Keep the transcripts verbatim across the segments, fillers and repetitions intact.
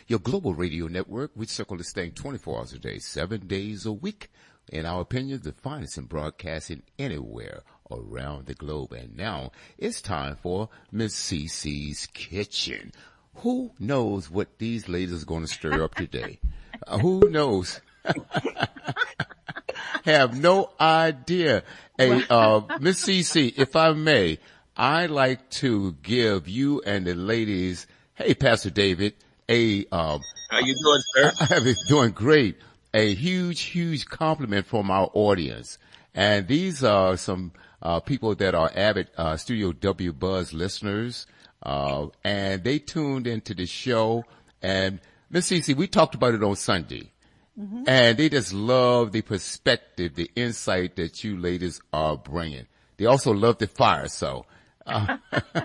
your global radio network. We circle this thing twenty-four hours a day, seven days a week. In our opinion, the finest in broadcasting anywhere around the globe. And now it's time for Miss Cece's Kitchen. Who knows what these ladies are going to stir up today? uh, who knows? Have no idea. Hey, uh, Miss Cece, if I may, I'd like to give you and the ladies, hey, Pastor David, a, um, how you doing, sir? I, I'm doing great. A huge, huge compliment from our audience. And these are some, uh, people that are avid, uh, Studio W Buzz listeners. Uh, and they tuned into the show. And Miss Cece, we talked about it on Sunday. Mm-hmm. And they just love the perspective, the insight that you ladies are bringing. They also love the fire, so. Uh,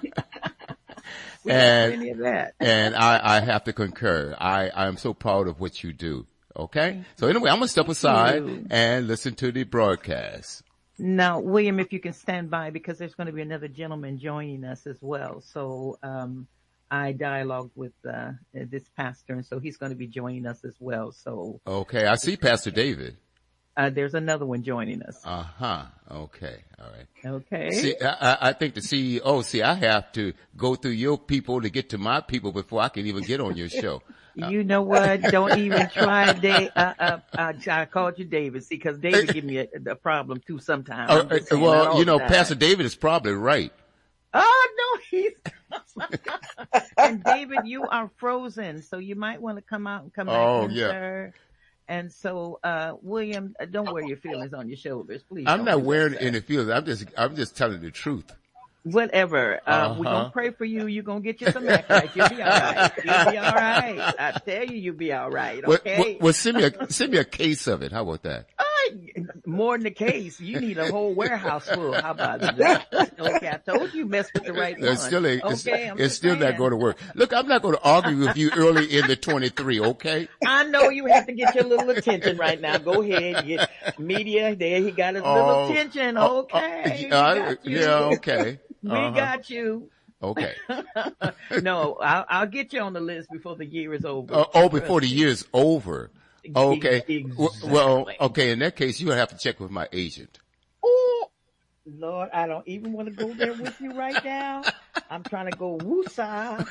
and any of that. and I, I have to concur. I, I'm so proud of what you do. Okay? So anyway, I'm going to step aside and listen to the broadcast. Now, William, if you can stand by, because there's going to be another gentleman joining us as well. So, um, I dialogued with uh, this pastor, and so he's going to be joining us as well. So okay, I see Pastor David. Uh, there's another one joining us. Uh huh. Okay. All right. Okay. See, I, I think the C E O. See, I have to go through your people to get to my people before I can even get on your show. You know what? Don't even try, Dave. Uh, uh, uh, I called you David, see, because David give me a, a problem too sometimes. Uh, well, you know, Pastor David is probably right. Oh no, he's. And David, you are frozen, so you might want to come out and come back oh, in, yeah. sir. And so, uh, William, don't wear your feelings on your shoulders, please. I'm not wearing that. any feelings. I'm just, I'm just telling the truth. Whatever. Uh, uh-huh. We're going to pray for you. You're going to get you some Mac. You'll be all right. You'll be all right. I tell you, you'll be all right. Okay. Well, well, well send me a, send me a case of it. How about that? Uh, more than a case. You need a whole warehouse full. How about that? Okay. I told you mess with the right one. It's still, a, okay, it's, I'm it's still saying. not going to work. Look, I'm not going to argue with you early in the twenty-three. Okay. I know you have to get your little attention right now. Go ahead. Get media. There he got his little Oh, attention. oh, Okay. uh, uh, yeah. Okay. We Uh-huh. got you. Okay. No, I'll, I'll get you on the list before the year is over. Uh, oh, before the year's over. Okay. Exactly. Well, okay. In that case, you have to check with my agent. Oh, Lord, I don't even want to go there with you right now. I'm trying to go woosah.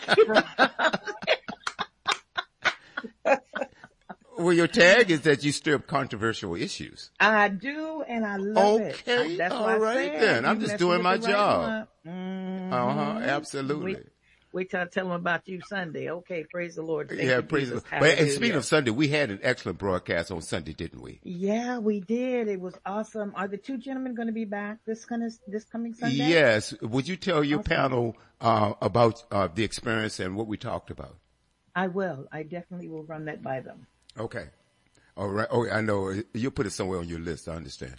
Well, your tag is that you stir up controversial issues. I do, and I love okay. it. Okay, that's all what right I said. then. I'm You just doing my right job. Mm-hmm. Uh huh. Absolutely. Wait, wait till I tell them about you Sunday. Okay, praise the Lord. Thank yeah, you, praise the Jesus. Lord. But and speaking of Sunday, we had an excellent broadcast on Sunday, didn't we? Yeah, we did. It was awesome. Are the two gentlemen going to be back this kind of this coming Sunday? Yes. Would you tell your awesome. panel uh, about uh, the experience and what we talked about? I will. I definitely will run that by them. Okay. All right. Oh, I know. You'll put it somewhere on your list. I understand.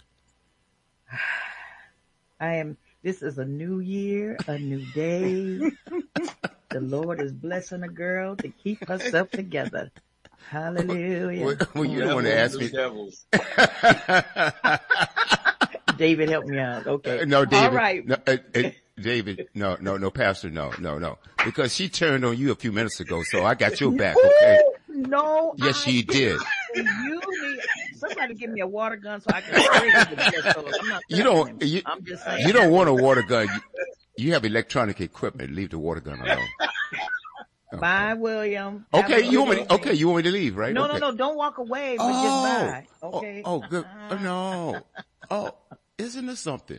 I am. This is a new year, a new day. The Lord is blessing a girl to keep herself together. Hallelujah. Well, well you don't want to ask me. David, help me out. Okay. No, David. All right. No, uh, uh, David, no, no, no, Pastor, no, no, no. Because she turned on you a few minutes ago, so I got your back, okay? No. Yes, I she did. You need somebody give me a water gun so I can spray the I'm not you don't. You, I'm just saying. You don't want a water gun. You, you have electronic equipment. Leave the water gun alone. Okay. Bye, William. Okay, you want me? To, okay, you want me to leave, right? No, okay. no, no. Don't walk away, but oh, just bye. Okay. Oh, oh good. Oh, no. Oh, isn't there something?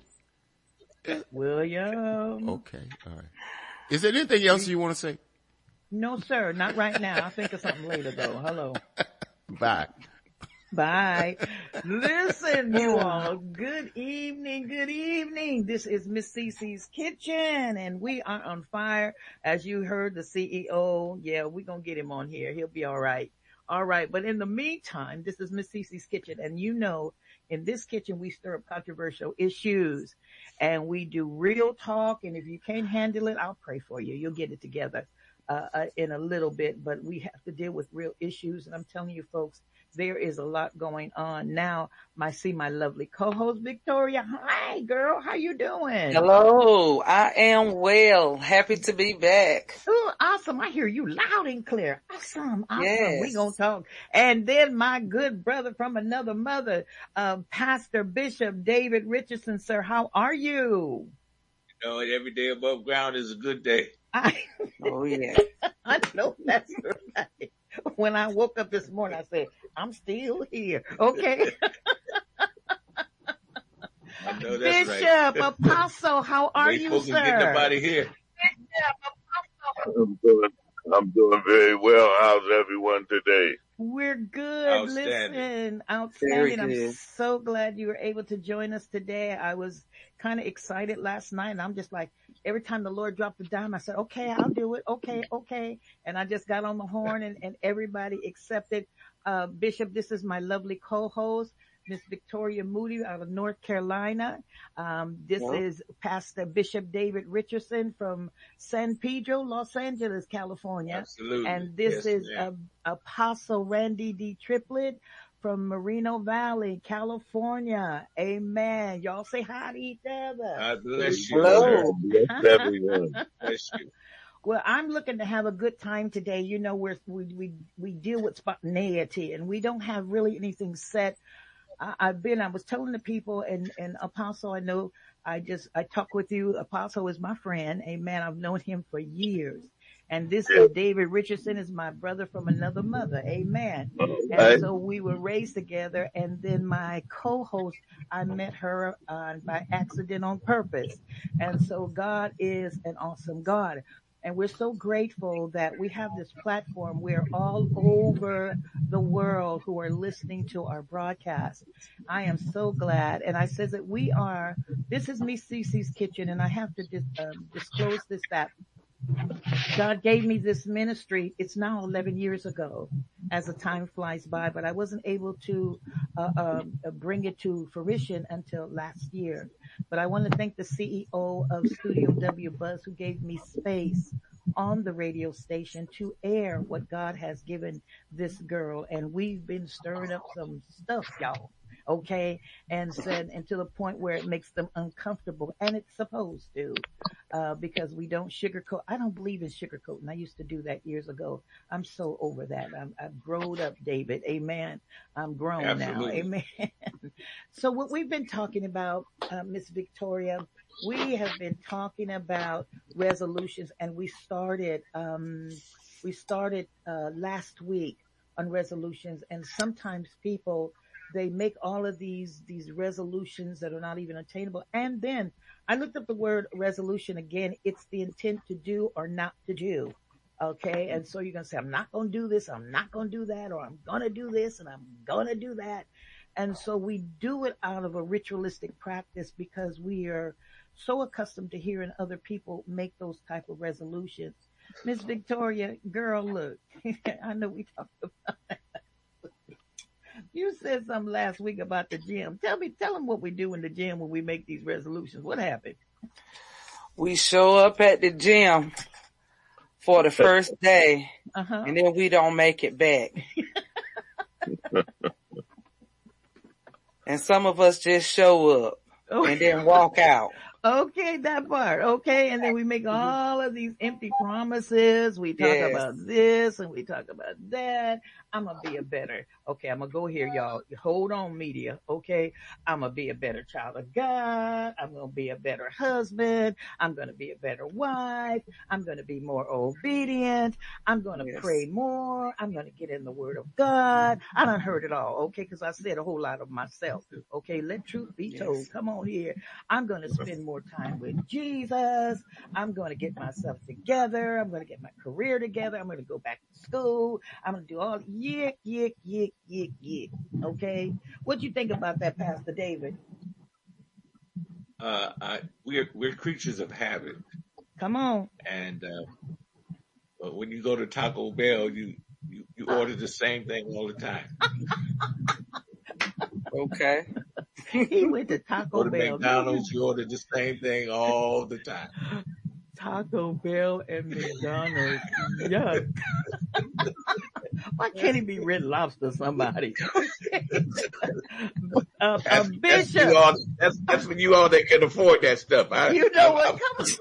William. Okay, all right. Is there anything else you want to say? No, sir. Not right now. I'll think of something later, though. Hello. Bye. Bye. Listen, you all. Good evening. Good evening. This is Miss Cece's Kitchen, and we are on fire. As you heard the C E O, yeah, we're going to get him on here. He'll be all right. All right. But in the meantime, this is Miss Cece's Kitchen, and you know, in this kitchen, we stir up controversial issues, and we do real talk, and if you can't handle it, I'll pray for you. You'll get it together. uh, uh, in a little bit, but we have to deal with real issues. And I'm telling you, folks, there is a lot going on now. I see my lovely co-host Victoria. Hi, girl. How you doing? Hello, I am well. Happy to be back. Oh, awesome. I hear you loud and clear. Awesome. Awesome. We Yes. gonna talk. And then my good brother from another mother, uh, Pastor Bishop David Richardson, sir. How are you? You know, every day above ground is a good day. I, Oh yeah. I know that's right. When I woke up this morning, I said, I'm still here. Okay. I know that's Bishop, right. Apostle, how are Wait you, folks can get up sir? out of here. I'm doing, I'm doing very well. How's everyone today? We're good. Outstanding. Listen, Very outstanding. I'm good. so glad you were able to join us today. I was kind of excited last night, and I'm just like, every time the Lord dropped the dime, I said, okay, I'll do it. Okay, okay. And I just got on the horn, and, and everybody accepted. Uh, Bishop, this is my lovely co-host, Miss Victoria Moody out of North Carolina. Um, this Well, is Pastor Bishop David Richardson from San Pedro, Los Angeles, California. Absolutely. And this Yes, is ma'am. uh, Apostle Randy D. Triplet from Moreno Valley, California. Amen. Y'all say hi to each other. God bless you, sir. hello. Bless everyone. Bless you. Well, I'm looking to have a good time today. You know, we're, we, we, we deal with spontaneity and we don't have really anything set. I, I've been, I was telling the people and, and Apostle, I know I just, I talk with you. Apostle is my friend. Amen. I've known him for years. And this Yeah. uh, David Richardson is my brother from another mother. Amen. All And right. so we were raised together. And then my co-host, I met her uh, by accident on purpose. And so God is an awesome God. And we're so grateful that we have this platform where all over the world who are listening to our broadcast. I am so glad. And I says that we are, this is Miss Cece's Kitchen, and I have to dis, um, disclose this, that God gave me this ministry. It's now eleven years ago as the time flies by, but I wasn't able to uh, um, uh, bring it to fruition until last year. But I want to thank the C E O of Studio W Buzz who gave me space on the radio station to air what God has given this girl. And we've been stirring up some stuff, y'all. Okay. And said, and to the point where it makes them uncomfortable, and it's supposed to, uh, because we don't sugarcoat. I don't believe in sugarcoating. I used to do that years ago. I'm so over that. I'm, I've grown up, David. Amen. I'm grown now. Absolutely. Amen. So what we've been talking about, uh, Miss Victoria, we have been talking about resolutions, and we started, um, we started, uh, last week on resolutions, and sometimes people, they make all of these, these resolutions that are not even attainable. And then I looked up the word resolution again. It's the intent to do or not to do. Okay. And so you're going to say, I'm not going to do this. I'm not going to do that, or I'm going to do this and I'm going to do that. And so we do it out of a ritualistic practice because we are so accustomed to hearing other people make those type of resolutions. Miss Victoria, girl, look, I know we talked about that. You said something last week about the gym. Tell me, tell them what we do in the gym when we make these resolutions. What happened? We show up at the gym for the first day, Uh-huh. and then we don't make it back. And some of us just show up and then walk out. Okay, that part. Okay, and then we make all of these empty promises. We talk Yes. about this and we talk about that. I'm gonna be a better. Okay, I'm gonna go here, y'all. Hold on, media. Okay, I'm gonna be a better child of God. I'm gonna be a better husband. I'm gonna be a better wife. I'm gonna be more obedient. I'm gonna Yes. pray more. I'm gonna get in the Word of God. I done heard it all. Okay, because I said a whole lot of myself. Okay, let truth be told. Yes. Come on here. I'm going to spend more time with Jesus. I'm going to get myself together. I'm going to get my career together. I'm going to go back to school. I'm going to do all yick, yick, yick, yick, yick. Okay. What do you think about that, Pastor David? Uh, I, we're, we're creatures of habit. Come on. And, uh, but when you go to Taco Bell, you, you, you order the same thing all the time. Okay. He went to Go Taco to Bell. McDonald's, you order the same thing all the time. Taco Bell and McDonald's. Yuck. Why can't it be Red Lobster, somebody? uh, uh, That's, that's, Bishop. you all, that's, that's when you all that can afford that stuff. I, You know I, what?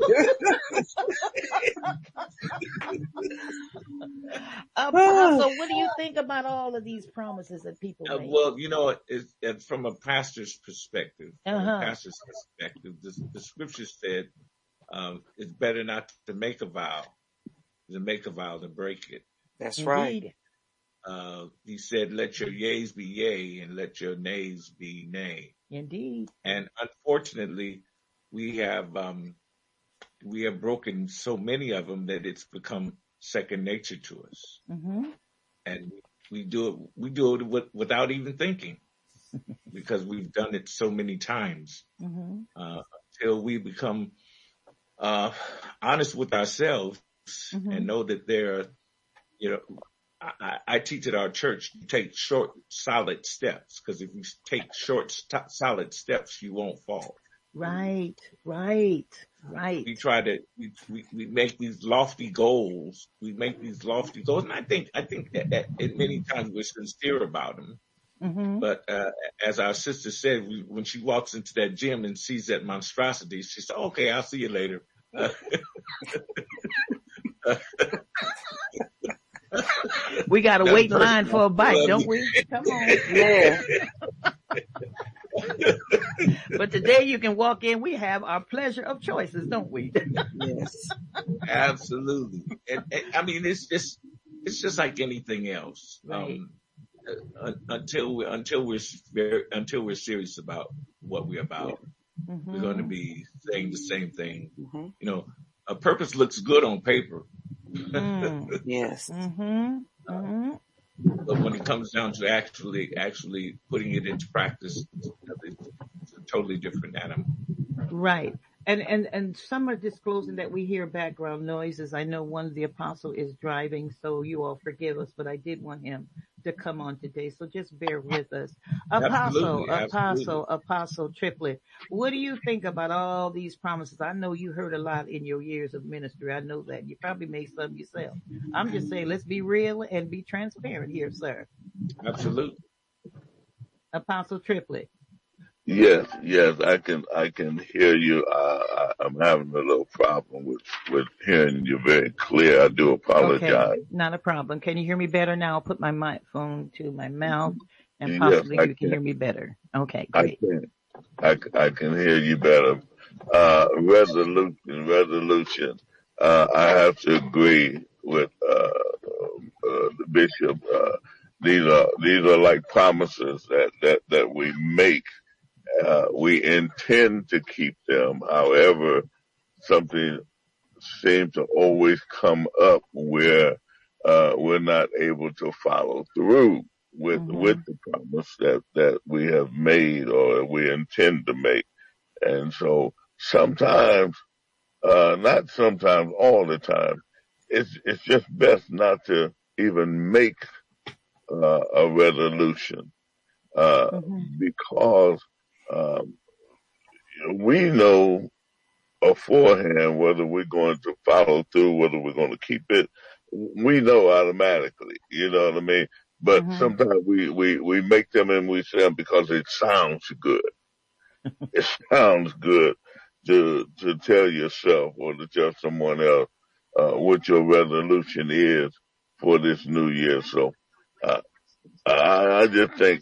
I, Apostle, what do you think about all of these promises that people Uh, make? well, you know, it's, it's from a pastor's perspective, from Uh-huh. a pastor's perspective, the, the scripture said, um, it's better not to make a vow than make a vow to break it. That's right. Indeed. Uh, he said, let your yeas be yea and let your nays be nay. Indeed. And unfortunately, we have, um, we have broken so many of them that it's become second nature to us. Mm-hmm. And we do it, we do it with, without even thinking because we've done it so many times, Mm-hmm. uh, until we become, uh, honest with ourselves Mm-hmm. and know that there are, you know, I, I teach at our church, you take short, solid steps, because if you take short, st- solid steps, you won't fall. Right, right, right. We try to, we, we, we make these lofty goals. We make these lofty goals. And I think, I think that, that and many times we're sincere about them. Mm-hmm. But, uh, as our sister said, we, when she walks into that gym and sees that monstrosity, she said, okay, I'll see you later. Uh, We got to That's wait in personal. line for a bite, Well, don't we? Come on. Yeah. But today you can walk in. We have our pleasure of choices, don't we? Yes. Absolutely. And, and I mean, it's just, it's just like anything else. Right. Um, uh, until we, until we're, very, until we're serious about what we're about, Mm-hmm. we're going to be saying the same thing. Mm-hmm. You know, a purpose looks good on paper, Mm. Yes. Mm-hmm. Mm-hmm. but when it comes down to actually, actually putting it into practice, it's a totally different animal. Right. And, and, and some are disclosing that we hear background noises. I know one of the apostle is driving, so you all forgive us, but I did want him to come on today. So just bear with us. Apostle, Absolutely, apostle, absolutely. apostle triplet. What do you think about all these promises? I know you heard a lot in your years of ministry. I know that. You probably made some yourself. I'm just saying, let's be real and be transparent here, sir. Absolutely. Apostle triplet. Yes, yes, I can, I can hear you. Uh, I, I'm having a little problem with, with hearing you very clear. I do apologize. Okay, not a problem. Can you hear me better now? I'll put my microphone to my mouth and Yes, possibly I you can can. hear me better. Okay, I great. can, I, I can hear you better. Uh, resolution, resolution. Uh, I have to agree with, uh, uh, the bishop. Uh, these are, these are like promises that, that, that we make. Uh, we intend to keep them. However, something seems to always come up where, uh, we're not able to follow through with, Mm-hmm. with the promise that, that we have made or we intend to make. And so sometimes, uh, not sometimes, all the time, it's, it's just best not to even make, uh, a resolution, uh, Mm-hmm. because, um, we know beforehand whether we're going to follow through, whether we're going to keep it. We know automatically, you know what I mean? But Mm-hmm. sometimes we, we, we make them and we say them because it sounds good. It sounds good to, to tell yourself or to tell someone else, uh, what your resolution is for this new year. So, uh, I, I just think,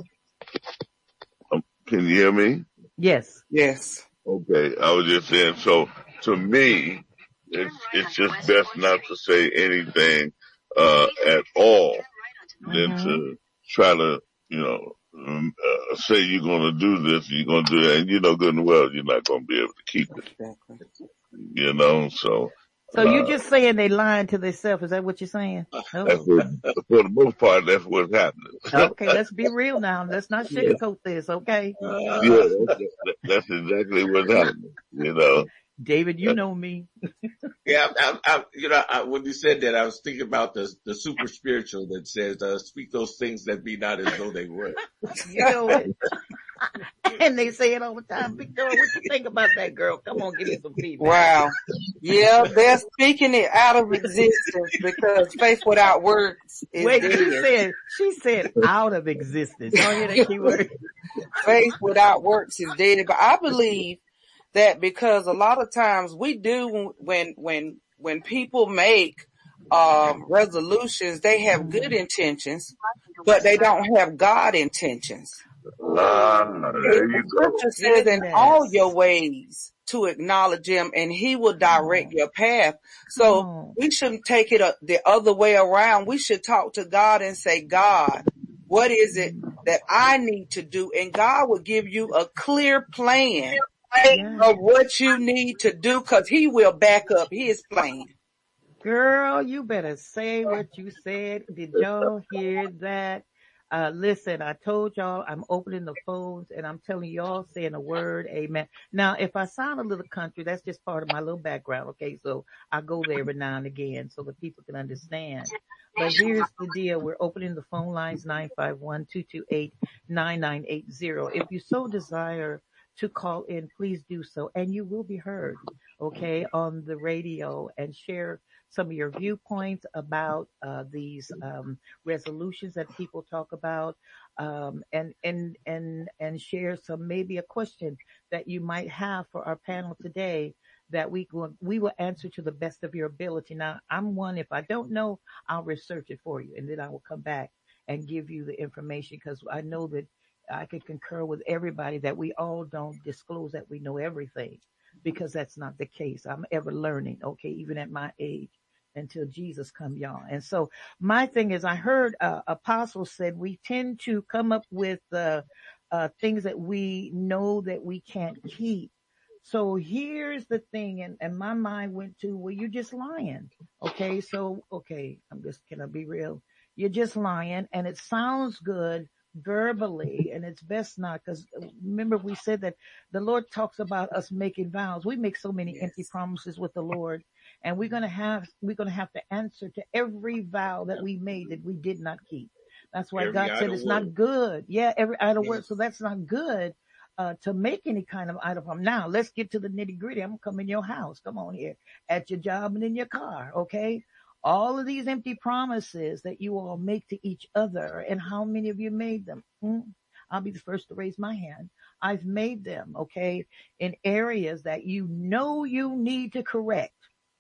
um, can you hear me? Yes. Yes. Okay, I was just saying, so to me, it's, it's just best not to say anything, uh, at all than Mm-hmm. to try to, you know, um, uh, say you're going to do this, you're going to do that, and you know good and well you're not going to be able to keep it, Exactly. you know, so, So you uh, just saying they lying to themselves. Is that what you're saying? that's Oh, what, for the most part, that's what's happening. okay. Let's be real now. Let's not Yeah, sugarcoat this. Okay. Uh, yeah, that's, that's exactly what's happening, you know. David, you know me. Yeah, I, I, you know, I, when you said that, I was thinking about the the super spiritual that says, uh, "Speak those things that be not as though they were." You know it. And they say it all the time. Victoria, what you think about that, girl? Come on, give me some feedback. Wow. Yeah, they're speaking it out of existence because faith without works is Wait, dead. she said, she said out of existence. Don't hear that keyword. Faith without works is dead. But I believe that because a lot of times we do when, when, when people make, um, resolutions, they have good intentions, but they don't have God intentions. Ah, there The you go. scripture says in Goodness. all your ways to acknowledge him and he will direct your path. So Oh. we shouldn't take it uh, the other way around. We should talk to God and say, God, what is it that I need to do? And God will give you a clear plan Yeah. of what you need to do because he will back up his plan. Girl, you better say what you said. Did y'all hear that? Uh, listen, I told y'all I'm opening the phones and I'm telling y'all saying a word. Amen. Now, if I sound a little country, that's just part of my little background. Okay. So I go there every now and again so that people can understand. But here's the deal. We're opening the phone lines nine five one, two two eight, nine nine eight zero. If you so desire to call in, please do so. And you will be heard, okay, on the radio and share some of your viewpoints about uh, these um, resolutions that people talk about, um, and and and and share some maybe a question that you might have for our panel today that we will we will answer to the best of your ability. Now, I'm one, if I don't know, I'll research it for you, and then I will come back and give you the information because I know that I can concur with everybody that we all don't disclose that we know everything, because that's not the case. I'm ever learning, okay, even at my age, until Jesus come, y'all. And so my thing is, I heard uh, Apostle said we tend to come up with uh, uh, things that we know that we can't keep. So here's the thing, and, and my mind went to, well, you're just lying. Okay, so, okay, I'm just, can I be real? You're just lying, and it sounds good verbally, and it's best not, because remember we said that the Lord talks about us making vows. We make so many empty promises with the Lord, and we're gonna have we're gonna have to answer to every vow that we made that we did not keep. That's why Every God said idle it's word. not good. Yeah, every idle word. Yes. So that's not good uh to make any kind of idle promise. Now let's get to the nitty gritty. I'm gonna come in your house. Come on here, at your job and in your car. Okay. All of these empty promises that you all make to each other, and how many of you made them? Hmm? I'll be the first to raise my hand. I've made them, okay, in areas that you know you need to correct.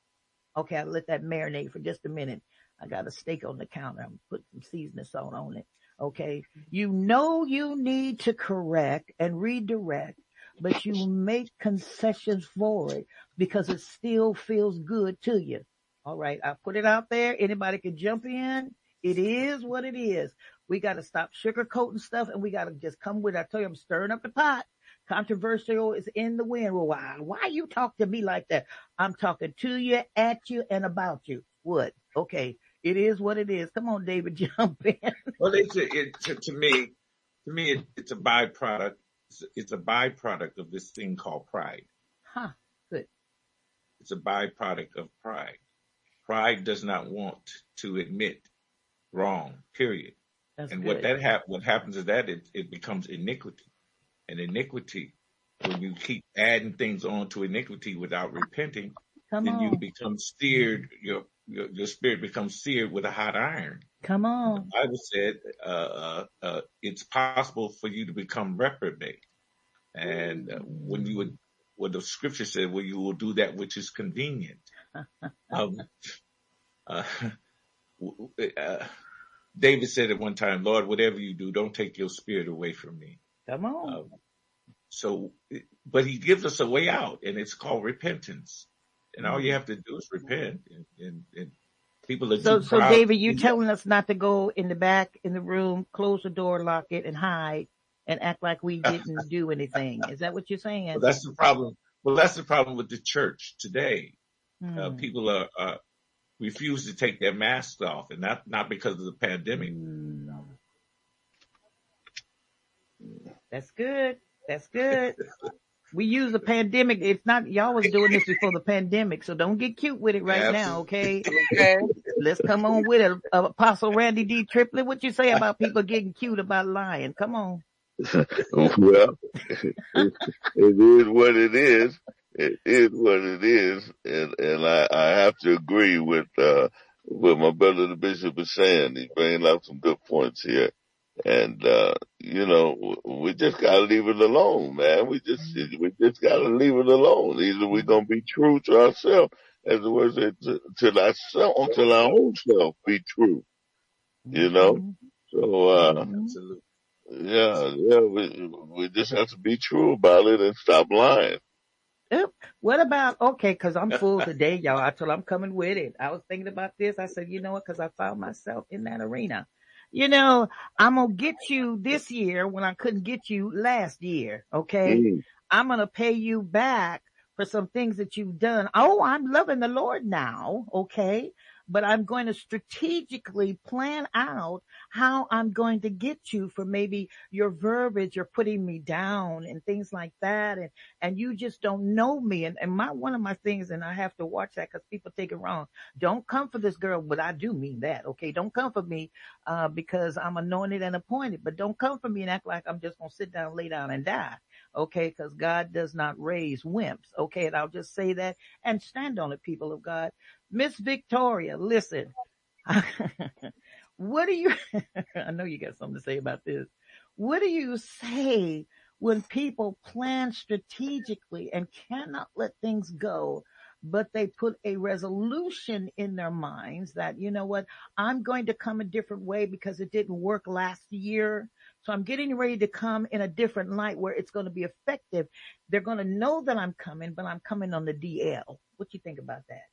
Okay, I'll let that marinate for just a minute. I got a steak on the counter. I'm putting some seasoning salt on it. Okay, you know you need to correct and redirect, but you make concessions for it because it still feels good to you. All right, I put it out there. Anybody can jump in. It is what it is. We got to stop sugarcoating stuff, and we got to just come with it. I tell you, I'm stirring up the pot. Controversial is in the wind. Well, why? Why you talk to me like that? I'm talking to you, at you, and about you. What? Okay, it is what it is. Come on, David, jump in. Well, it's a, it, to, to me, to me, it, it's a byproduct. It's a, it's a byproduct of this thing called pride. Huh? Good. It's a byproduct of pride. Pride does not want to admit wrong, period. That's and good. what that hap- what happens is that it, it becomes iniquity. And iniquity, when you keep adding things on to iniquity without repenting, Come then you on. become seared, your, your your spirit becomes seared with a hot iron. Come The on. Bible said uh, uh, uh, it's possible for you to become reprobate. And uh, when you would, what the scripture said, well, you will do that which is convenient. Um, uh, uh, David said at one time, Lord, whatever you do, don't take your spirit away from me. Come on. Um, so, but he gives us a way out, and it's called repentance. And all you have to do is repent. And, and, and people are So, too so proud. David, you telling us not to go in the back, in the room, close the door, lock it, and hide, and act like we didn't do anything. Is that what you're saying? Well, that's the problem. Well, that's the problem with the church today. Hmm. Uh, people are, uh, refuse to take their masks off, and not, not because of the pandemic. Hmm. That's good. That's good. We use the pandemic. It's not, y'all was doing this before the pandemic, so don't get cute with it right Yeah, now, okay? Okay. Let's come on with it. Uh, Apostle Randy D. Triplett, what you say about people getting cute about lying? Come on. Well, it, it is what it is. It is what it is, and and I, I have to agree with uh what my brother the bishop is saying. He's bringing up some good points here, and uh you know we just gotta leave it alone, man. We just we just gotta leave it alone. Either we're gonna be true to ourselves, as the word said, to, to thyself, to our own self, be true. You know, so uh. Absolutely. Yeah, yeah, we we just have to be true about it and stop lying. Yep. What about, okay, cause I'm full today, y'all. I told I'm coming with it. I was thinking about this. I said, you know what? Cause I found myself in that arena. You know, I'm going to get you this year when I couldn't get you last year. Okay. Mm. I'm going to pay you back for some things that you've done. Oh, I'm loving the Lord now. Okay. But I'm going to strategically plan out how I'm going to get you for maybe your verbiage or putting me down and things like that. And, and you just don't know me. And, and my, one of my things, and I have to watch that because people take it wrong. Don't come for this girl, but I do mean that. Okay. Don't come for me, uh, because I'm anointed and appointed, but don't come for me and act like I'm just going to sit down, lay down and die. Okay. Cause God does not raise wimps. Okay. And I'll just say that and stand on it, people of God. Miss Victoria, listen, what do you, I know you got something to say about this. What do you say when people plan strategically and cannot let things go, but they put a resolution in their minds that, you know what, I'm going to come a different way because it didn't work last year. So I'm getting ready to come in a different light where it's going to be effective. They're going to know that I'm coming, but I'm coming on the D L. What do you think about that?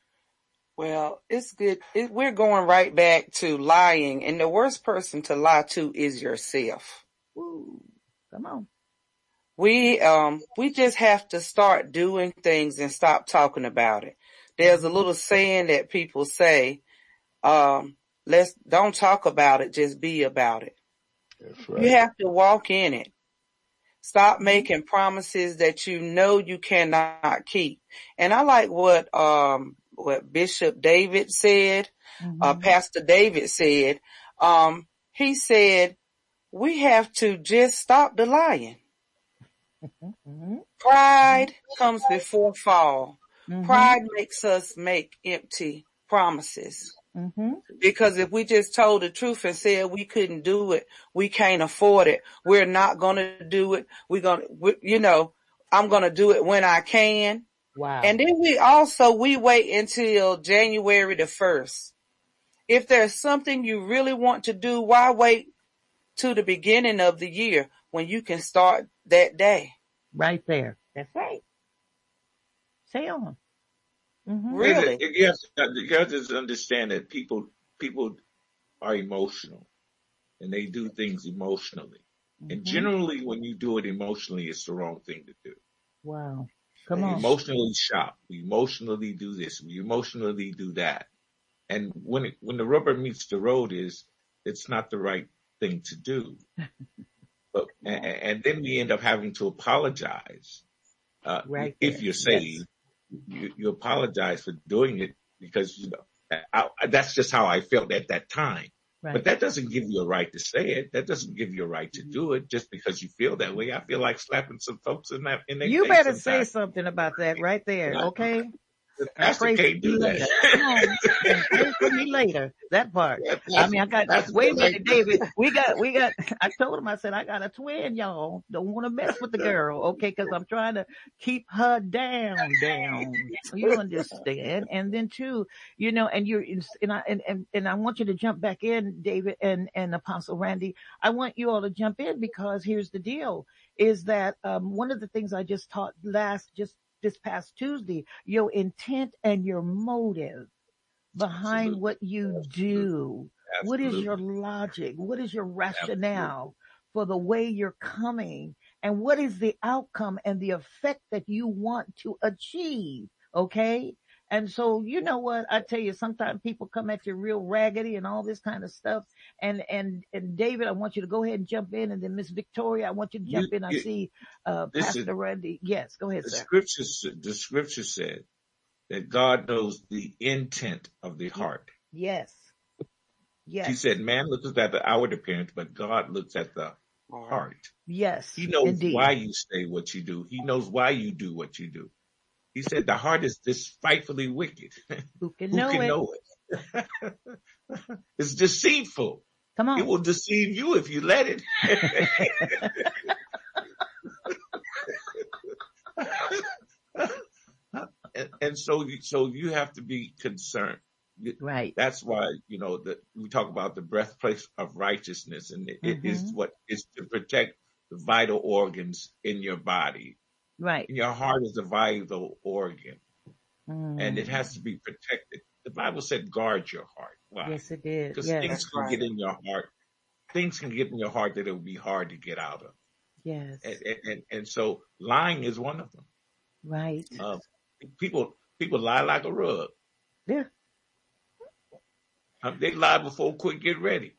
Well, it's good. It, we're going right back to lying, and the worst person to lie to is yourself. Woo, come on. We um we just have to start doing things and stop talking about it. There's a little saying that people say, um, let's don't talk about it, just be about it. That's right. You have to walk in it. Stop making promises that you know you cannot keep. And I like what um what Bishop David said, Mm-hmm. uh Pastor David said. Um he said we have to just stop the lying. Mm-hmm. Pride comes before fall. Mm-hmm. Pride makes us make empty promises. Mm-hmm. Because if we just told the truth and said we couldn't do it, we can't afford it, we're not going to do it, we're going to, you know, I'm going to do it when I can. Wow. And then we also, we wait until January the first. If there's something you really want to do, why wait to the beginning of the year when you can start that day? Right there. That's right. Say on. Mm-hmm. Really? You have, to, you have to understand that people people are emotional, and they do things emotionally. Mm-hmm. And generally, when you do it emotionally, it's the wrong thing to do. Wow. Come we on. Emotionally shop. We emotionally do this. We emotionally do that. And when it, when the rubber meets the road, is it's not the right thing to do. But and, and then we end up having to apologize. Uh, right if there. you're saved, yes. you, you apologize for doing it because you know I, I, that's just how I felt at that time. Right. But that doesn't give you a right to say it. That doesn't give you a right to do it just because you feel that way. I feel like slapping some folks in that in their You face better sometimes. say something about that right there, okay? The pastor can't do that. Come on, and pray for me later. That part. Yeah, I mean, I got. that's Wait a like, minute, David. We got. We got. I told him. I said I got a twin. Y'all don't want to mess with the girl, okay? Because I'm trying to keep her down, down. You understand? And then too, you know, and you're, and I, and, and and I want you to jump back in, David and and Apostle Randy. I want you all to jump in because here's the deal: is that um one of the things I just taught last just. this past Tuesday, your intent and your motive behind Absolutely. What you do. Absolutely. What is your logic? What is your rationale Absolutely. For the way you're coming? And what is the outcome and the effect that you want to achieve? Okay. And so, you know what? I tell you, sometimes people come at you real raggedy and all this kind of stuff. And, and, and David, I want you to go ahead and jump in. And then Miss Victoria, I want you to jump you, in. I you, see, uh, Pastor is, Randy. Yes, go ahead, the sir. Scriptures, the scripture said that God knows the intent of the heart. Yes. Yes. He said, man looks at the outward appearance, but God looks at the heart. Yes, He knows indeed. why you say what you do. He knows why you do what you do. He said the heart is despitefully wicked. Who can Who know can it? know it? It's deceitful. Come It on. will deceive you if you let it. and, and so, so you have to be concerned. Right. That's why, you know, that we talk about the breastplate of righteousness, and it, it is Mhm. what is to protect the vital organs in your body. Right. And your heart is a vital organ, Mm. and it has to be protected. The Bible said, guard your heart. Why? Yes, it did. Because Yes. things That's can right. get in your heart. Things can get in your heart that it will be hard to get out of. Yes. And, and, and, and so lying is one of them. Right. Uh, people, people lie like a rug. Yeah. Uh, They lie before quick get ready.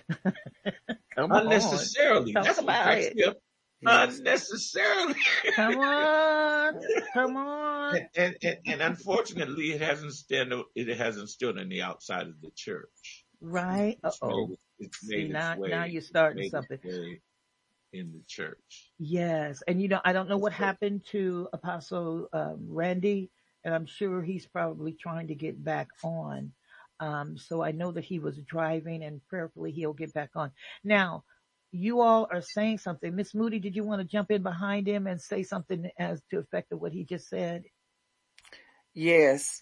Come on. Unnecessarily. Talk That's what about cracks it. me up. Yes. Unnecessarily. Come on. Come on. and, and, and, and unfortunately, it hasn't stand, it hasn't stood on the outside of the church. Right. Uh It's oh. made, it's See, made now, its way. now you're it's starting made something. its way in the church. Yes. And you know, I don't know what So, happened to Apostle um, Randy, and I'm sure he's probably trying to get back on. Um, so I know that he was driving, and prayerfully he'll get back on. Now, you all are saying something. Miss Moody, did you want to jump in behind him and say something as to effect of what he just said? Yes.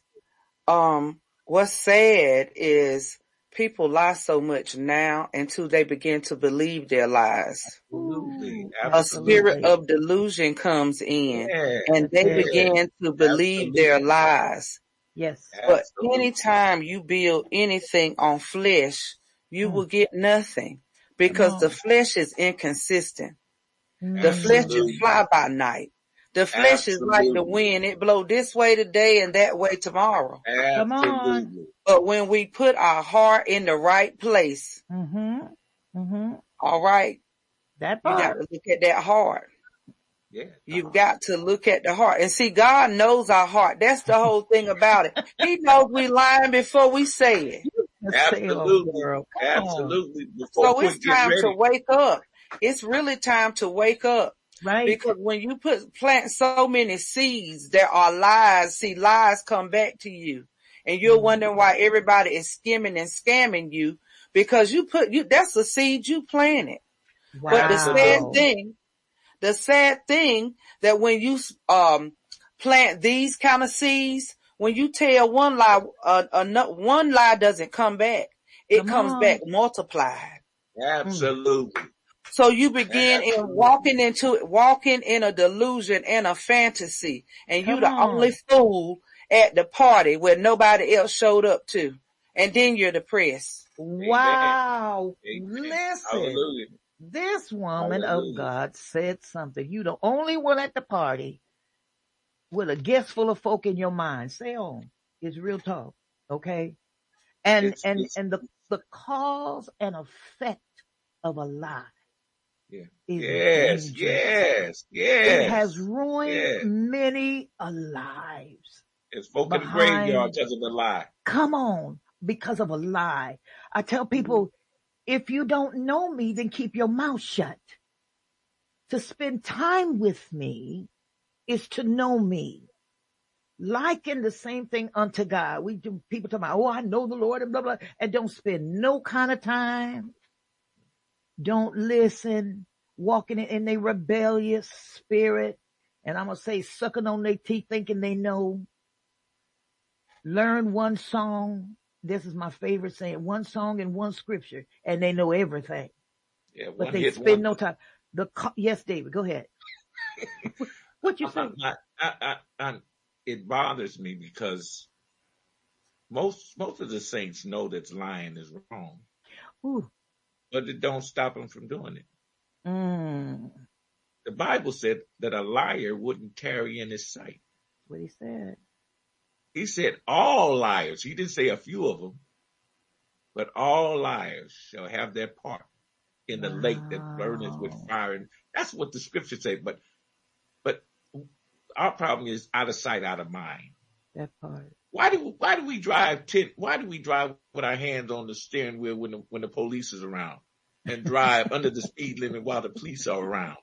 Um, what's sad is people lie so much now until they begin to believe their lies. absolutely. Ooh, A spirit Absolutely. absolutely. of delusion comes in Yeah. and That's they it. Yeah. begin to believe their Absolutely. lies. Yes. But Absolutely. anytime you build anything on flesh, you Mm, will get nothing come because the on. flesh is inconsistent. The Mm, flesh is Absolutely. fly by night. The flesh is like the Absolutely. wind. It blow this way today and that way tomorrow. come on. Absolutely. But when we put our heart in the right place, Mm-hmm. Mm-hmm. all right, That you got part. to look at that heart. Yeah. You've got to look at the heart. And see, God knows our heart. That's the whole thing about it. He knows we lying before we say it. Just say, oh, Absolutely. girl, come on. Absolutely. Before So it's quick get time to ready. wake up. It's really time to wake up. Right. Because when you put plant so many seeds, there are lies. See, lies come back to you. And you're Mm. wondering why everybody is skimming and scamming you because you put you that's the seed you planted. But the sad Absolutely. Wow. thing, the sad thing that when you um plant these kind of seeds, when you tell one lie, uh, uh, one lie doesn't come back. It Come comes on. back multiplied. Mm. Absolutely. So you begin in Absolutely. walking into walking in a delusion and a fantasy, and you Come the only on. fool at the party where nobody else showed up to, and then you're depressed. Amen. Wow. Amen. Listen, Hallelujah. this woman of Hallelujah. God said something. You the only one at the party with a guest full of folk in your mind. Say on. It's real talk. Okay. And, It's, and, it's, and the, the cause and effect of a lie yeah. is Yes, dangerous. yes, It has yes, ruined yes. many a lives It's folk in the behind, graveyard because of the lie. come on, because of a lie. I tell people, if you don't know me, then keep your mouth shut. To spend time with me is to know me. Liken the same thing unto God. We do people talk about, oh, I know the Lord and blah, blah, and don't spend no kind of time. Don't listen, walking in a rebellious spirit. And I'm going to say sucking on their teeth thinking they know. Learn one song. This is my favorite saying, one song and one scripture, and they know everything. Yeah, But one they hit spend no wonder. time. The co- Yes, David, go ahead. What you say? I, I, I, I, I, it bothers me because most most of the saints know that lying is wrong, Ooh. but it don't stop them from doing it. Mm. The Bible said that a liar wouldn't tarry in his sight. That's what he said. He said all liars. He didn't say a few of them, but all liars shall have their part in the lake that burneth with Wow. fire. And that's what the scriptures say. But but our problem is out of sight, out of mind. That part. Why do why do we drive ten? Why do we drive with our hands on the steering wheel when the when the police is around? and drive under the speed limit while the police are around.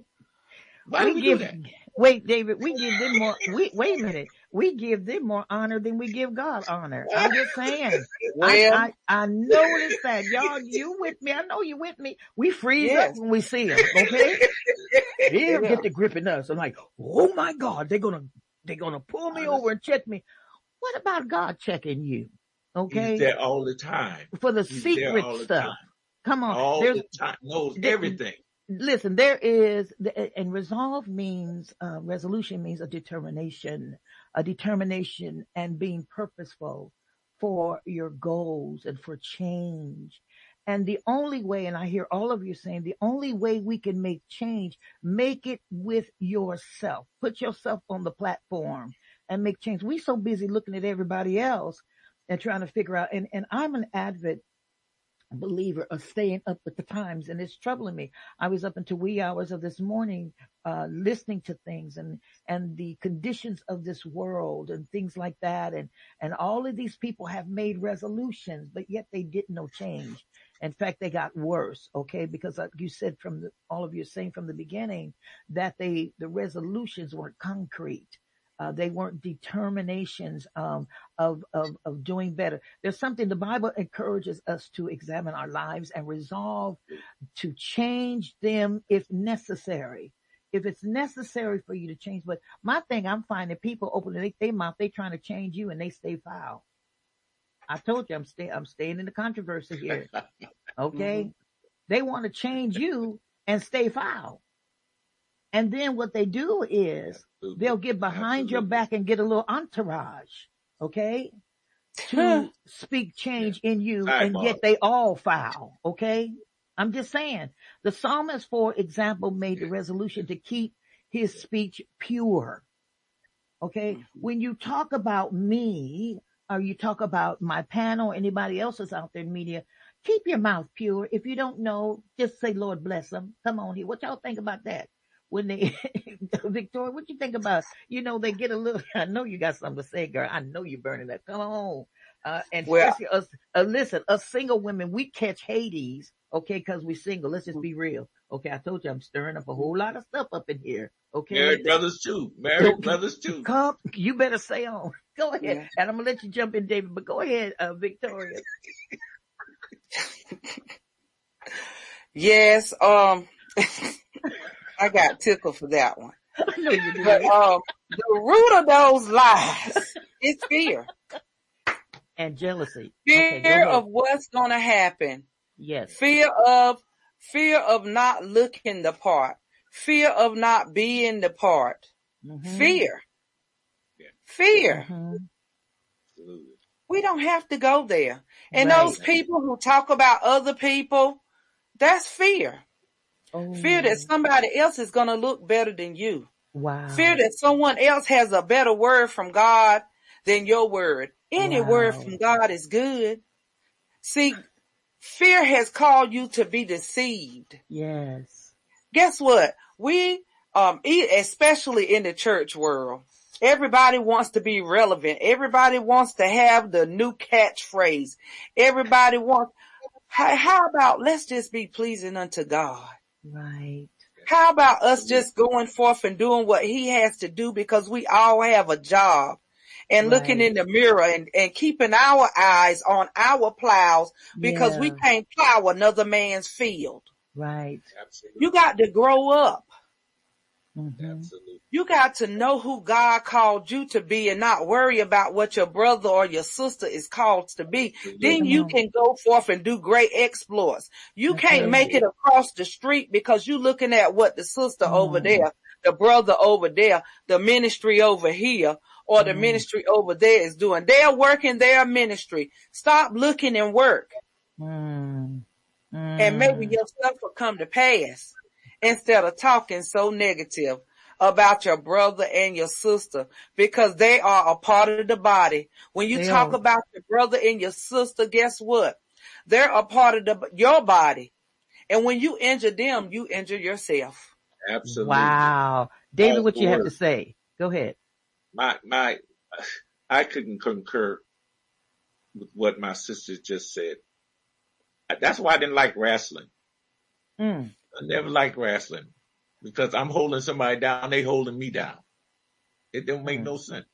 Why we do we give, do that? wait, David, we give them more, we, wait a minute. We give them more honor than we give God honor. I'm just saying. I, Well, I, I noticed that. Y'all, you with me? I know you with me. We freeze yes. up when we see them, okay? They'll Yeah. get the gripping us. I'm like, oh my God, they're gonna, they're gonna pull me over and check me. What about God checking you? Okay. He's there all the time. For the He's there secret all the stuff. time. Come on. All There's, the time. Knows there- everything. listen, there is, and resolve means, uh, resolution means a determination, a determination and being purposeful for your goals and for change. And the only way, and I hear all of you saying, the only way we can make change, make it with yourself. Put yourself on the platform and make change. We so busy looking at everybody else and trying to figure out, and, and I'm an advocate believer of staying up with the times, and it's troubling me. I was up until wee hours of this morning, uh, listening to things and, and the conditions of this world and things like that. And, and all of these people have made resolutions, but yet they did no change. In fact, they got worse. Okay. Because like you said from the, all of you saying from the beginning that they, the resolutions weren't concrete. Uh, they weren't determinations um, of, of of doing better. There's something the Bible encourages us to examine our lives and resolve to change them if necessary. If it's necessary for you to change. But my thing, I'm finding people opening their they mouth, they trying to change you and they stay foul. I told you I'm staying I'm staying in the controversy here. Okay, Mm-hmm. They want to change you and stay foul. And then what they do is Absolutely. they'll get behind your Absolutely. back and get a little entourage, okay, to speak change in you, and Sidebar. yet they all foul, okay? I'm just saying. The psalmist, for example, made the resolution to keep his speech pure, okay? When you talk about me, or you talk about my panel, anybody else that's out there in media, keep your mouth pure. If you don't know, just say, Lord bless them. Come on here. What y'all think about that? When they, Victoria, what you think about, you know, they get a little, I know you got something to say, girl. I know you're burning up. Come on. Uh, and Well, especially us, uh, listen, us single women, we catch Hades, okay, cause we single. Let's just be real. Okay. I told you I'm stirring up a whole lot of stuff up in here. Okay. Married brothers too. Married brothers too. Come, you better say on. Go ahead. Yeah. And I'm going to let you jump in, David, but go ahead, uh, Victoria. yes, um, I got tickled for that one. I know you did. But um, the root of those lies is fear. And jealousy. Fear Okay, go ahead. of what's going to happen. Yes. Fear of, fear of not looking the part. Fear of not being the part. Mhm. Fear. Yeah. Fear. Mhm. Absolutely. We don't have to go there. And Right. those people who talk about other people, that's fear. Oh, Fear that somebody else is going to look better than you. wow. Fear that someone else has a better word from God than your word. Any Wow. word from God is good. See, fear has called you to be deceived. Yes. Guess what? We, um, e- especially in the church world, everybody wants to be relevant. Everybody wants to have the new catchphrase. Everybody wants, how, how about let's just be pleasing unto God? Right. How about us just going forth and doing what he has to do, because we all have a job, and looking Right. in the mirror and, and keeping our eyes on our plows, because we Yeah. can't plow another man's field. Right. Absolutely. You got to grow up. Mhm. Absolutely. You got to know who God called you to be and not worry about what your brother or your sister is called to be. Then Come you on. can go forth and do great exploits. You That's can't right. make it across the street because you looking at what the sister Come over on. there, the brother over there, the ministry over here, or the Mm. ministry over there is doing. They're working their ministry. Stop looking and work, Mm. and maybe Mm. your stuff will come to pass, instead of talking so negative about your brother and your sister, because they are a part of the body. When you They talk are. about your brother and your sister, guess what? They're a part of the, your body. And when you injure them, you injure yourself. Absolutely. Wow. David, what you have to Word. say? Go ahead. My, my, I couldn't concur with what my sister just said. That's why I didn't like wrestling. Mm. I never like wrestling because I'm holding somebody down, they holding me down. It don't make Mm. no sense.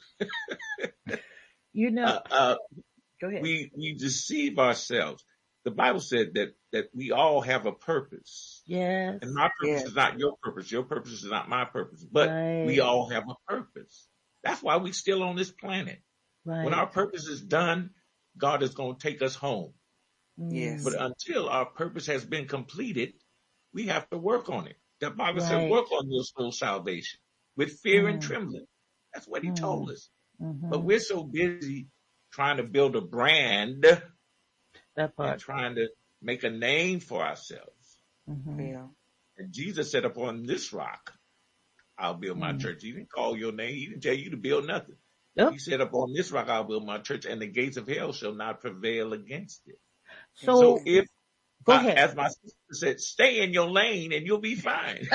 You know, Uh, uh, go ahead. we we deceive ourselves. The Bible said that that we all have a purpose, Yes. and my purpose Yes. is not your purpose. Your purpose is not my purpose, but Right. we all have a purpose. That's why we still on this planet. Right. When our purpose is done, God is going to take us home. Yes. But until our purpose has been completed, we have to work on it. The Bible Right. said, work on your soul salvation with fear Mm. and trembling. That's what he Mm. told us. Mm-hmm. But we're so busy trying to build a brand That and part. trying to make a name for ourselves. Mm-hmm. Yeah. And Jesus said, upon this rock, I'll build my Mm. church. He didn't call your name. He didn't tell you to build nothing. Yep. He said, upon this rock, I'll build my church, and the gates of hell shall not prevail against it. So, So if, go uh, ahead. as my sister said, stay in your lane and you'll be fine.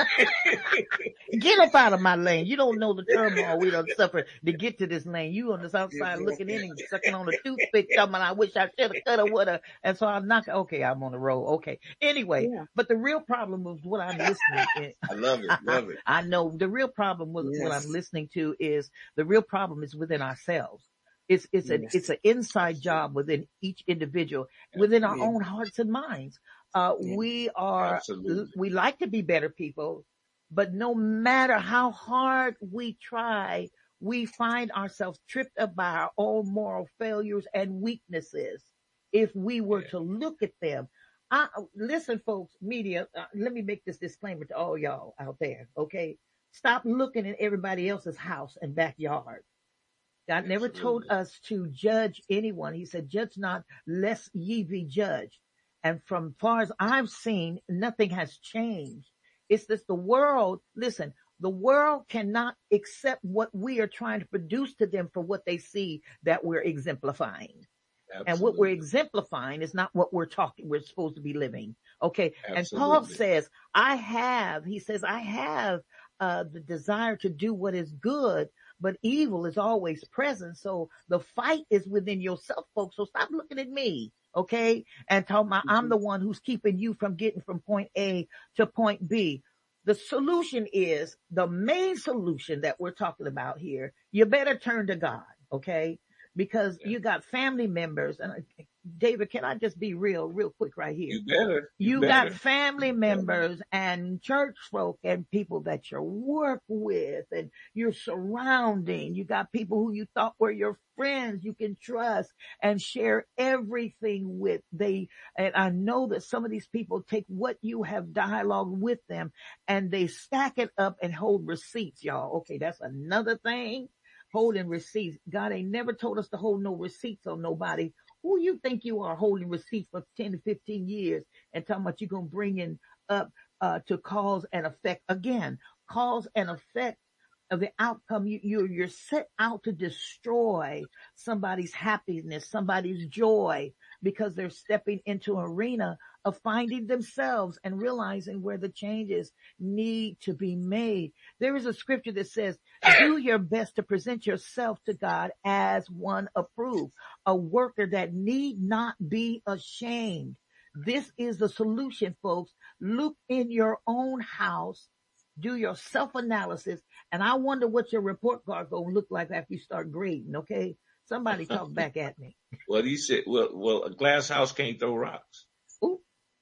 Get up out of my lane. You don't know the turmoil we done suffered to get to this lane. You on the south side looking in and sucking on a toothpick, talking about, I wish I should have, could have, would have. And so I'm not, okay, I'm on the road. Okay. Anyway, Yeah. but the real problem was what I'm listening to. I love it, love it. I know the real problem with what Yes. I'm listening to is the real problem is within ourselves. It's, it's an, Yes. it's an inside job within each individual, within our Yeah. own hearts and minds. Uh, Yeah. we are, Absolutely. we like to be better people, but no matter how hard we try, we find ourselves tripped up by our own moral failures and weaknesses. If we were Yeah. to look at them, I, listen, folks, media, uh, let me make this disclaimer to all y'all out there. Okay. Stop looking at everybody else's house and backyard. God never told Absolutely. us to judge anyone. He said, judge not lest ye be judged. And from far as I've seen, nothing has changed. It's this, the world, listen, the world cannot accept what we are trying to produce to them for what they see that we're exemplifying. And what we're Absolutely. exemplifying is not what we're talking, we're supposed to be living. Okay. And Paul Absolutely. says, I have, he says, I have uh, the desire to do what is good, but evil is always present. So the fight is within yourself, folks. So stop looking at me. Okay. And talking about I'm the one who's keeping you from getting from point A to point B. The solution is the main solution that we're talking about here. You better turn to God. Okay. Because Yeah. you got family members, and uh, David, can I just be real, real quick right here? You better. You, You better. got family members and church folk and people that you work with and you're surrounding. You got people who you thought were your friends you can trust and share everything with. They, and I know that some of these people take what you have dialogue with them and they stack it up and hold receipts, y'all. Okay, that's another thing. Holding receipts. God ain't never told us to hold no receipts on nobody. Who you think you are holding receipts for ten to fifteen years and talking about you're going to bring in up uh, to cause and effect again, cause and effect of the outcome. You, you're, you're set out to destroy somebody's happiness, somebody's joy, because they're stepping into an arena of finding themselves and realizing where the changes need to be made. There is a scripture that says, do your best to present yourself to God as one approved, a worker that need not be ashamed. This is the solution, folks. Look in your own house, do your self-analysis, and I wonder what your report card gonna look like after you start grading, okay? Somebody talk back at me. Well, he said, well, well, a glass house can't throw rocks. Ooh.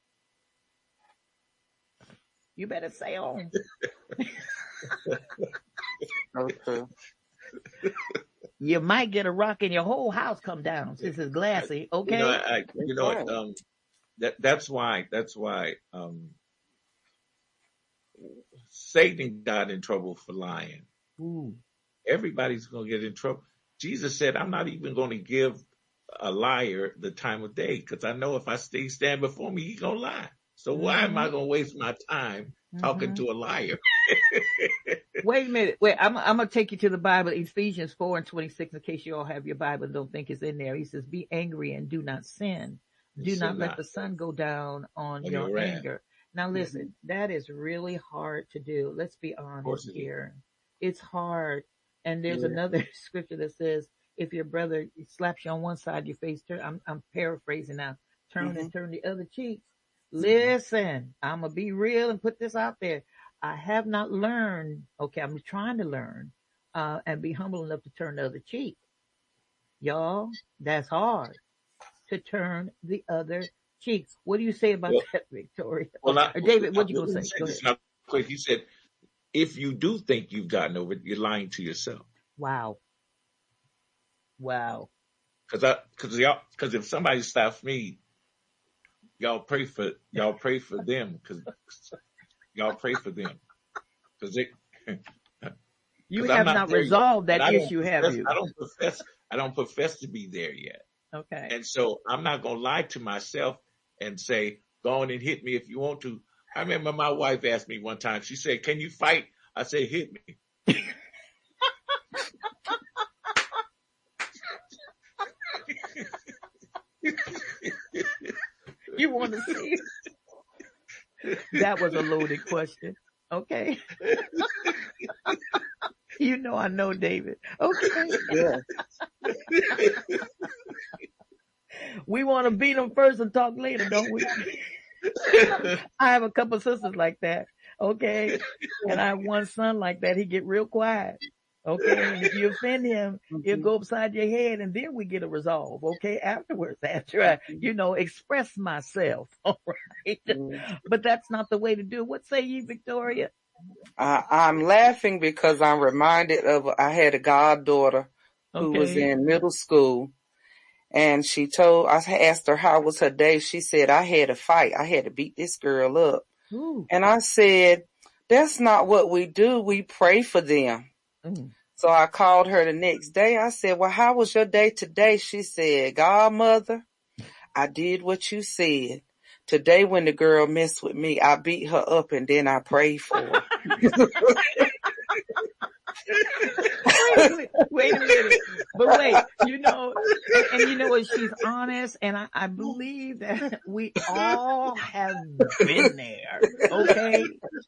You better say on. Okay. You might get a rock and your whole house come down since it's glassy, okay? You know, I, I- you know, right. um, that that's why that's why um, Satan got in trouble for lying. Ooh. Everybody's going to get in trouble. Jesus said, "I'm not even going to give a liar the time of day because I know if I stay stand before me, he's gonna lie. So why am I going to waste my time talking Mm-hmm. to a liar?" Wait a minute. Wait, I'm, I'm going to take you to the Bible, Ephesians four and twenty-six, in case you all have your Bible and don't think it's in there. He says, be angry and do not sin. Do Sin not let not. the sun go down on On your your wrath. anger. Now listen, that is really hard to do. Let's be course honest it is. here. It's hard. And there's Yeah. another scripture that says, if your brother slaps you on one side of your face, turn, I'm, I'm paraphrasing now, turn and turn the other cheek. Listen, I'm going to be real and put this out there. I have not learned, okay, I'm trying to learn, uh, and be humble enough to turn the other cheek. Y'all, that's hard to turn the other cheek. What do you say about Well, that, Victoria? well, I, Or David, what you well, going to let me say? say Go this ahead. now quick. He said, if you do think you've gotten over it, you're lying to yourself. Wow. Wow. Cause I, cause y'all, cause if somebody stops me, y'all pray for, y'all pray for them. Cause y'all pray for them. Cause they, You cause I'm have not not there yet. resolved And that I don't issue, have profess, you? I don't profess, I don't profess to be there yet. Okay. And so I'm not going to lie to myself and say, go on and hit me if you want to. I remember my wife asked me one time, she said, can you fight? I said, hit me. You want to see? That was a loaded question. Okay. You know I know, David. Okay. Yeah. We want to beat them first and talk later, don't we? I have a couple sisters like that. Okay. And I have one son like that. He get real quiet. Okay. And if you offend him, he'll go upside your head and then we get a resolve. Okay. Afterwards, after I, you know, express myself. All right. But that's not the way to do it. What say you, Victoria? I, I'm laughing because I'm reminded of, I had a goddaughter who was Okay. in middle school, and she told, I asked her how was her day. She said, I had a fight. I had to beat this girl up. Ooh. And I said, that's not what we do. We pray for them. Mm. So I called her the next day. I said, well, how was your day today? She said, Godmother, I did what you said. Today when the girl messed with me, I beat her up and then I prayed for her. wait, a minute, wait a minute. But wait, you know, and, and you know what? She's honest, and I, I believe that we all have been there, okay?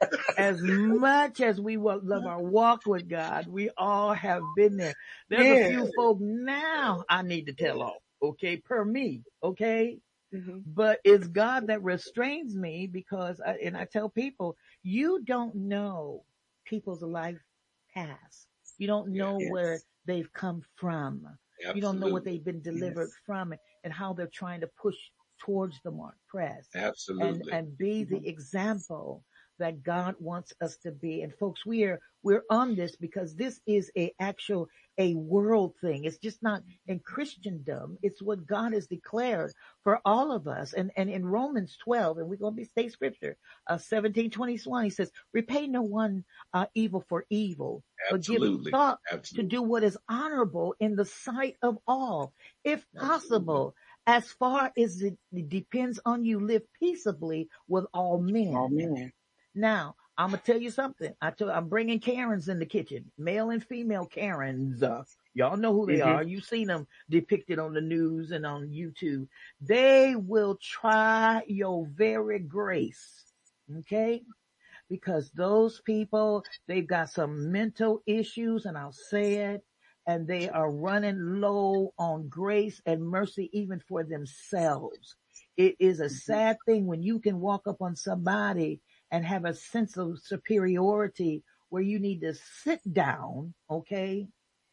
As much as we will love our walk with God, we all have been there. There's Yeah. a few folk now I need to tell off, okay, per me, okay? Mm-hmm. But it's God that restrains me because, I, and I tell people, you don't know people's life past. You don't know Yes. where they've come from. Absolutely. You don't know what they've been delivered Yes. from and how they're trying to push towards the mark, press, and, Absolutely. and be the example that God wants us to be. And folks, we are, we're on this because this is a actual, a world thing. It's just not in Christendom. It's what God has declared for all of us. And, and in Romans twelve, and we're going to be stay scripture, uh, seventeen twenty-one, he says, repay no one, uh, evil for evil, but give Absolutely. thought Absolutely. to do what is honorable in the sight of all. If possible, as far as it depends on you, live peaceably with all men. Amen. Now, I'm gonna tell you something. I tell, I'm bringing Karens in the kitchen, male and female Karens. Uh, y'all know who they Mm-hmm. are. You've seen them depicted on the news and on YouTube. They will try your very grace, okay? Because those people, they've got some mental issues, and I'll say it, and they are running low on grace and mercy even for themselves. It is a sad thing when you can walk up on somebody and have a sense of superiority where you need to sit down, okay,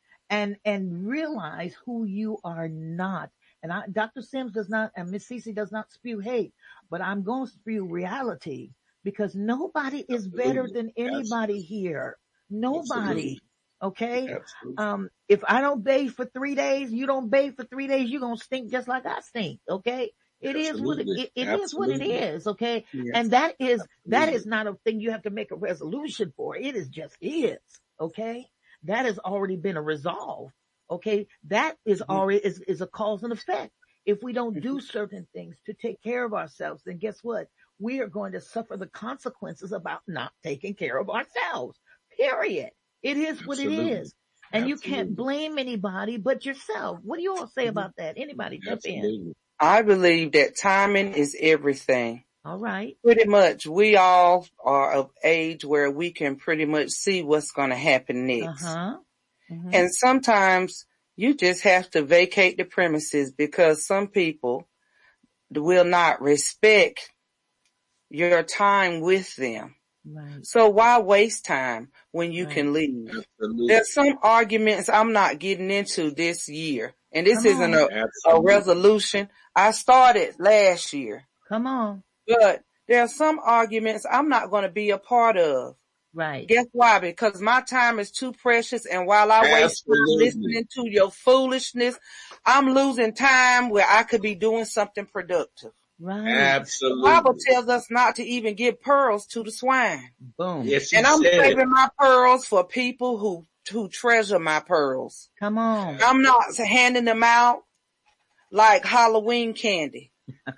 and and realize who you are not. And I, Doctor Sims does not, and Miss Cece does not spew hate, but I'm going to spew reality because nobody is better Absolutely. than anybody here. Nobody. Absolutely. Okay. Absolutely. Um, if I don't bathe for three days, you don't bathe for three days, you're going to stink just like I stink. Okay. It is what it, Absolutely. it, it is what it Absolutely. is. Okay. Yes. And that is, that Absolutely. is not a thing you have to make a resolution for. It is just is. Okay. That has already been a resolve. Okay. That is Mm-hmm. already, is, is a cause and effect. If we don't do certain things to take care of ourselves, then guess what? We are going to suffer the consequences about not taking care of ourselves. Period. It is what it Absolutely. is. And you can't Absolutely. blame anybody but yourself. What do you all say Mm-hmm. about that? Anybody jump in? Absolutely. I believe that timing is everything. All right. Pretty much, we all are of age where we can pretty much see what's going to happen next. Uh-huh. Mm-hmm. And sometimes you just have to vacate the premises because some people will not respect your time with them. Right. So why waste time when you Right. can leave? Absolutely. There's some arguments I'm not getting into this year. And this Come isn't on. a, a Absolutely. resolution. I started last year. Come on. But there are some arguments I'm not going to be a part of. Right. Guess why? Because my time is too precious, and while I waste time Absolutely. listening to your foolishness, I'm losing time where I could be doing something productive. Right. The Bible Absolutely. tells us not to even give pearls to the swine. Boom. Yes, he And I'm said it. saving my pearls for people who, who treasure my pearls. Come on. I'm not handing them out like Halloween candy,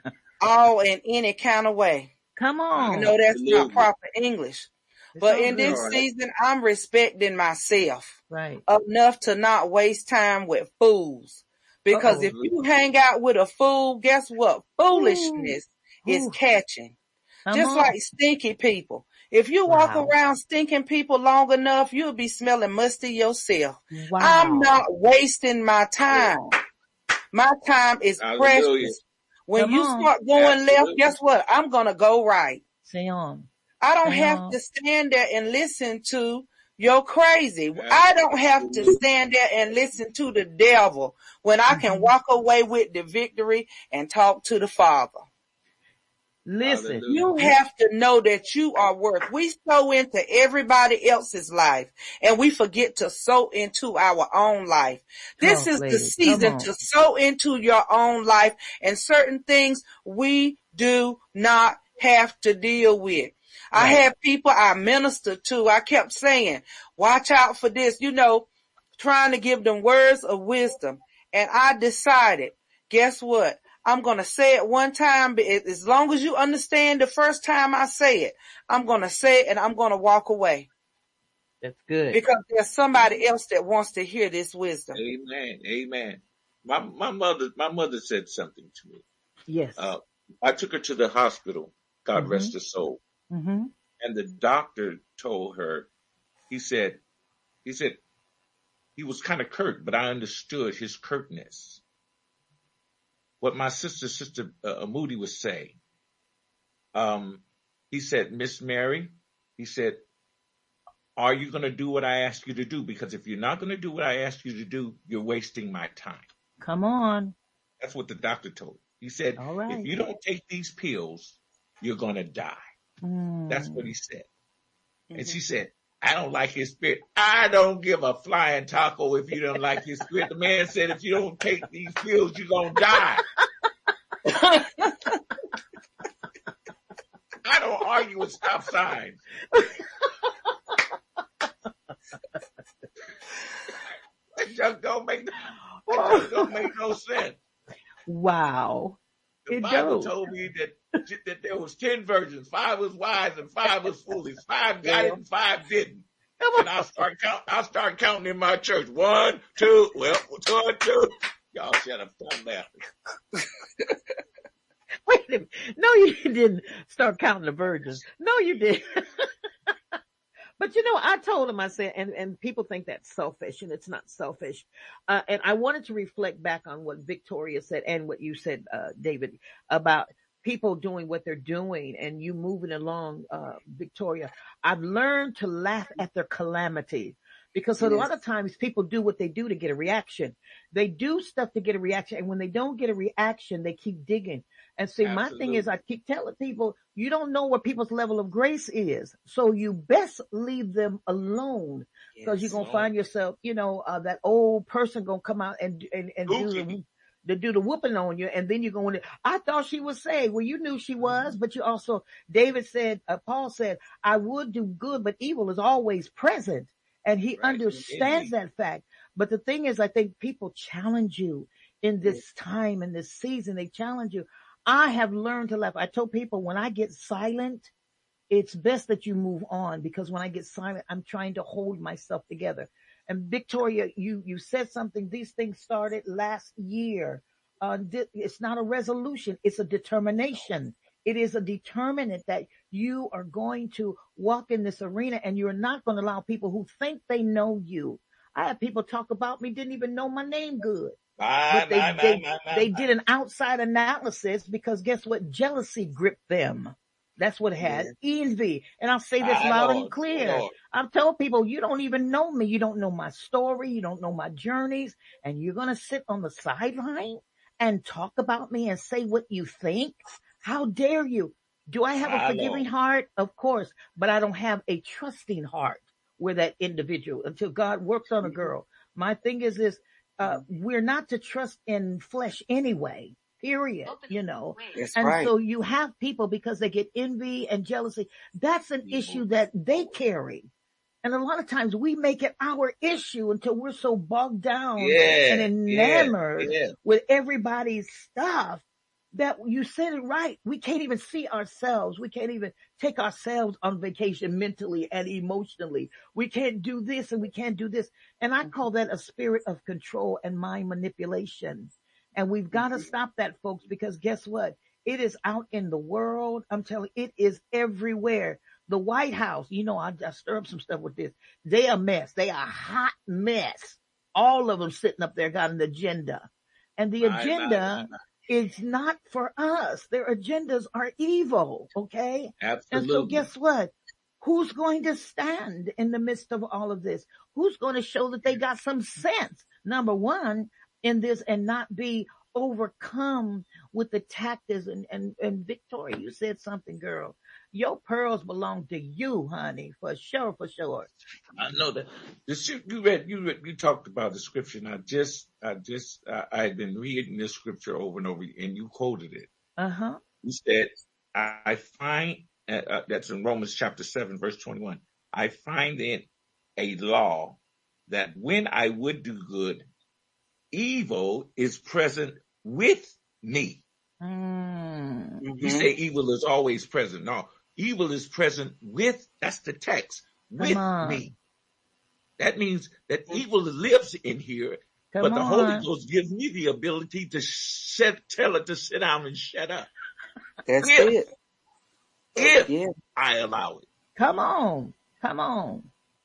all in any kind of way. Come I on. know that's not Absolutely. proper English, It's but all in good. this All right. season, I'm respecting myself Right. enough to not waste time with fools. Because Uh-oh. if you hang out with a fool, guess what? Foolishness is Ooh. catching. Come Just on. like stinky people. If you walk Wow. around stinking people long enough, you'll be smelling musty yourself. Wow. I'm not wasting my time. My time is Hallelujah. precious. When Come you on. start going left, Absolutely. guess what? I'm going to go right. Say on. I don't Say have on. to stand there and listen to you're crazy. I don't have to Absolutely. stand there and listen to the devil when I can Mhm. walk away with the victory and talk to the Father. Listen. Hallelujah. You have to know that you are worth. We sow into everybody else's life and we forget to sow into our own life. This Talk, is the lady. Come season on. to sow into your own life, and certain things we do not have to deal with. I Right. had people I ministered to. I kept saying, watch out for this, you know, trying to give them words of wisdom. And I decided, guess what? I'm going to say it one time, but it- as long as you understand the first time I say it, I'm going to say it and I'm going to walk away That's good. because there's somebody else that wants to hear this wisdom. Amen. Amen. My my mother my mother said something to me. Yes. Uh, I took her to the hospital. God Mm-hmm. rest her soul. Mm-hmm. And the doctor told her. He said. He said he was kind of curt, but I understood his curtness. What my sister, Sister uh, Moody, would say. Um, he said, Miss Mary, he said, are you going to do what I ask you to do? Because if you're not going to do what I ask you to do, you're wasting my time. Come on. That's what the doctor told me. He said, All right. if you don't take these pills, you're going to die. That's what Mm. he said. And Mhm. she said, I don't like his spirit. I don't give a flying taco if you don't like his spirit. The man said, if you don't take these pills, you're going to die. I don't argue with stop signs. It just don't make, it just don't make no sense. Wow. The It Bible do. told me that, that there was ten virgins. Five was wise and five was foolish. Five got it and five didn't. Come And on. I'll start count. I'll start counting in my church. One, two. Well, one, two. Y'all shut up. Stop laughing. Wait a minute. No, you didn't start counting the virgins. No, you didn't. But you know, I told him, I said, and, and people think that's selfish, and it's not selfish. Uh, and I wanted to reflect back on what Victoria said and what you said, uh, David, about people doing what they're doing and you moving along, uh, Victoria. I've learned to laugh at their calamity because a Yes. lot of times people do what they do to get a reaction. They do stuff to get a reaction. And when they don't get a reaction, they keep digging. And see, my thing is, I keep telling people, you don't know what people's level of grace is. So you best leave them alone because Yes. you're going to find yourself, you know, uh, that old person going to come out and, and, and do the, Goofy. to do the whooping on you. And then you're going to, I thought she was saved. Well, you knew she was, but you also, David said, uh, Paul said, I would do good, but evil is always present. And he Right. understands Indeed. that fact. But the thing is, I think people challenge you in this time, in this season, they challenge you. I have learned to laugh. I told people when I get silent, it's best that you move on because when I get silent, I'm trying to hold myself together. And Victoria, you, you said something. These things started last year. Uh, it's not a resolution. It's a determination. It is a determinant that you are going to walk in this arena and you're not going to allow people who think they know you. I have people talk about me, didn't even know my name good. My, But they, my, my, they, my, my, they my. did an outside analysis because guess what? Jealousy gripped them. That's what it had. Yeah. Envy. And I'll say this My loud Lord, and clear. Lord. I've told people, you don't even know me. You don't know my story. You don't know my journeys. And you're going to sit on the sideline and talk about me and say what you think? How dare you? Do I have a My forgiving Lord. heart? Of course. But I don't have a trusting heart with that individual until God works on a girl. My thing is this, uh, we're not to trust in flesh anyway. Period. You know, That's and right. so you have people because they get envy and jealousy. That's an issue that they carry. And a lot of times we make it our issue until we're so bogged down and Yeah, yeah, enamored yeah. with everybody's stuff that you said it right. We can't even see ourselves. We can't even take ourselves on vacation mentally and emotionally. We can't do this and we can't do this. And I call that a spirit of control and mind manipulation. And we've got to stop that, folks, because guess what? It is out in the world. I'm telling you, it is everywhere. The White House, you know, I, I stir up some stuff with this. They a mess. They are a hot mess. All of them sitting up there got an agenda. And the My, my, agenda my. is not for us. Their agendas are evil, okay? And so Absolutely. guess what? Who's going to stand in the midst of all of this? Who's going to show that they got some sense? Number one, in this and not be overcome with the tactics and, and, and Victoria, you said something, girl. Your pearls belong to you, honey, for sure, for sure. I know that. The scrip- you read, you read, you talked about the scripture, and I just, I just, I, I had been reading this scripture over and over, and you quoted it. Uh-huh. You said, I, I find, uh, uh, that's in Romans chapter seven, verse twenty-one. I find in a law that when I would do good, evil is present with me. Mm. You Mm-hmm. say evil is always present. No, evil is present with, that's the text, Come with on. me. That means that evil lives in here, Come but the Holy on. Ghost gives me the ability to shut, tell it to sit down and shut up. That's If, it. if Yeah. I allow it. Come on. Come on.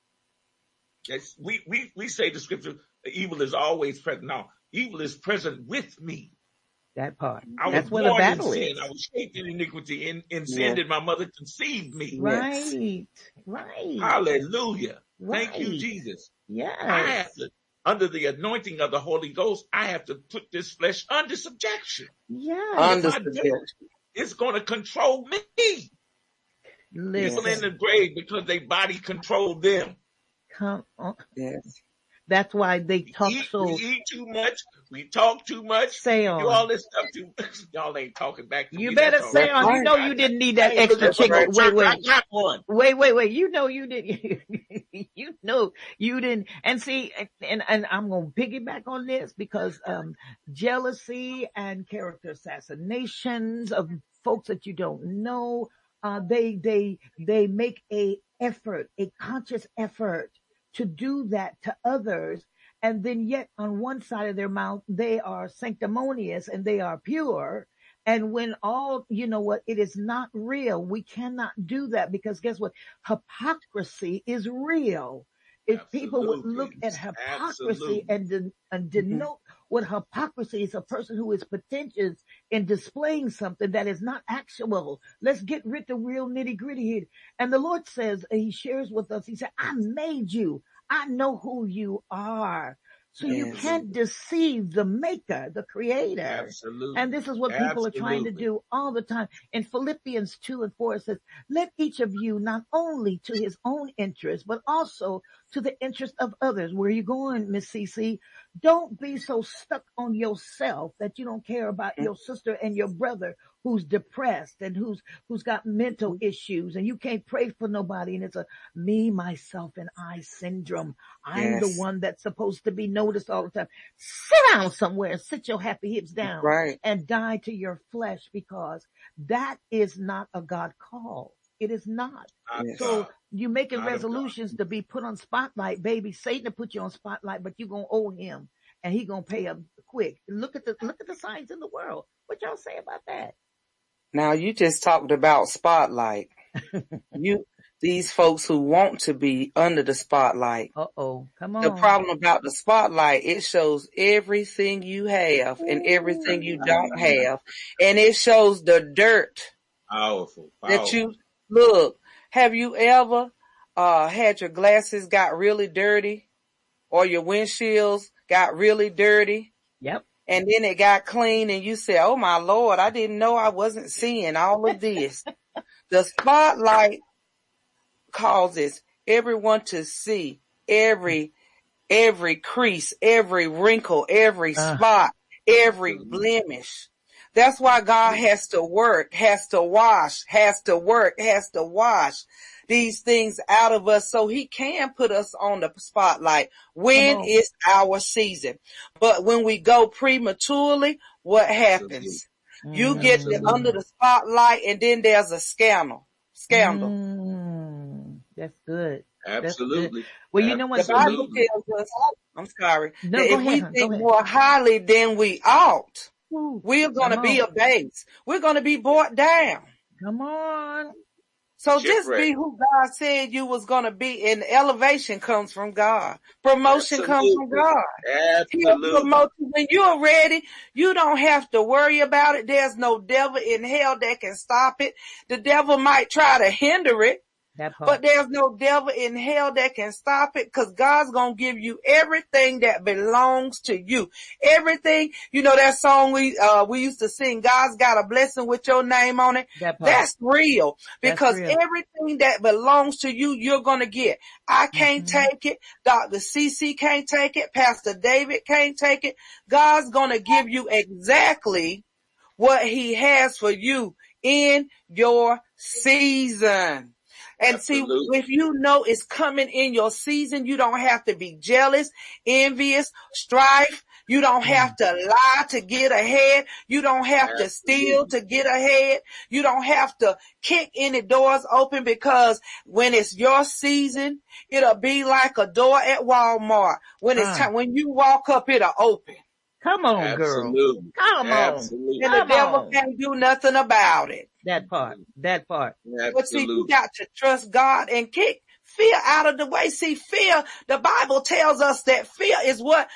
That's, we, we, we say the scripture, evil is always present. No, evil is present with me. That part. I was That's where the born in battle sin. is. I was shaped in iniquity. In, in sin Yeah. did my mother conceive me. Yes. Right. Right. Hallelujah. Thank you, Right. Jesus. I Yes. have to, under the anointing of the Holy Ghost, I have to put this flesh under subjection. Yes. Under If I don't, subjection. it's going to control me. People in Listen. the grave because their body controlled them. Come on. Yes. That's why they We talk eat, so. we eat too much. We talk too much. Say We do on. all this stuff too much. Y'all ain't talking back to You me. better That's all say right. That's on. You right. know you didn't need I that ain't extra looking for chicken. no That's Wait, church. I wait. got one. Wait, wait, wait. You know you didn't. You know you didn't. And see, and, and I'm going to piggyback on this because, um, jealousy and character assassinations of folks that you don't know, uh, they, they, they make a effort, a conscious effort to do that to others. And then yet on one side of their mouth, they are sanctimonious and they are pure. And when all, you know what, it is not real. We cannot do that because guess what? Hypocrisy is real. If people would look Absolutely. at hypocrisy Absolutely. and, de- and Mm-hmm. denote what hypocrisy is, a person who is pretentious in displaying something that is not actual. Let's get rid of the real nitty gritty here. And the Lord says, he shares with us, he said, I made you. I know who you are. So you Yes. can't deceive the maker, the creator. Absolutely. And this is what people are trying to Absolutely. do all the time. In Philippians two and four, it says, let each of you not only to his own interest, but also to the interest of others. Where are you going, Miss Cece? Don't be so stuck on yourself that you don't care about your sister and your brother who's depressed and who's, who's got mental issues and you can't pray for nobody. And it's a me, myself, and I syndrome. I'm the Yes. one that's supposed to be noticed all the time. Sit down somewhere and sit your happy hips down Right. and die to your flesh because that is not a God call. It is not. Not Yes. So God. you making Not of God. resolutions to be put on spotlight, baby. Satan will put you on spotlight, but you gonna owe him and he gonna pay up quick. Look at the, look at the signs in the world. What y'all say about that? Now you just talked about spotlight. You, these folks who want to be under the spotlight. Uh oh. Come The on. problem about the spotlight, it shows everything you have and everything you don't have. And it shows the dirt Powerful, that powerful. you look. Have you ever uh had your glasses got really dirty or your windshields got really dirty Yep. and then it got clean and you said, "Oh my Lord, I didn't know I wasn't seeing all of this." The spotlight causes everyone to see every every crease, every wrinkle, every Uh, spot, every Absolutely. blemish. That's why God has to work, has to wash, has to work, has to wash these things out of us so he can put us on the spotlight come when on. it's our season. But when we go prematurely, what Absolutely. happens? You get the, under Mm, the spotlight and then there's a scandal. Scandal. mm, that's good. That's good. Absolutely. Well, you know The what? Bible Absolutely. tells us, I'm sorry, No, that go if ahead, we hon. Go think ahead. more highly than we ought, Woo, we're going come to be on. abased. We're going to be brought down. Come on. So just Shipwreck. be who God said you was going to be, and elevation comes from God. Promotion comes from Absolutely. God. He'll Absolutely. promote you. When you're ready, you don't have to worry about it. There's no devil in hell that can stop it. The devil might try to hinder it, That but part. there's no devil in hell that can stop it because God's going to give you everything that belongs to you. Everything, you know that song we, uh, we used to sing, God's got a blessing with your name on it. That part. That's real That's because real. everything that belongs to you, you're going to get. I can't Mm-hmm. take it. Doctor C C can't take it. Pastor David can't take it. God's going to give you exactly what he has for you in your season. And see, Absolutely. if you know it's coming in your season, you don't have to be jealous, envious, strife. You don't have to lie to get ahead. You don't have to steal Absolutely. to get ahead. You don't have to kick any doors open because when it's your season, it'll be like a door at Walmart. When it's Uh, time, when you walk up, it'll open. come on, girl. Absolutely. Come on. Absolutely. And the Come devil on. can't do nothing about it. That part. That part. But see, you Absolutely. got to trust God and kick fear out of the way. See, fear, the Bible tells us that fear is what?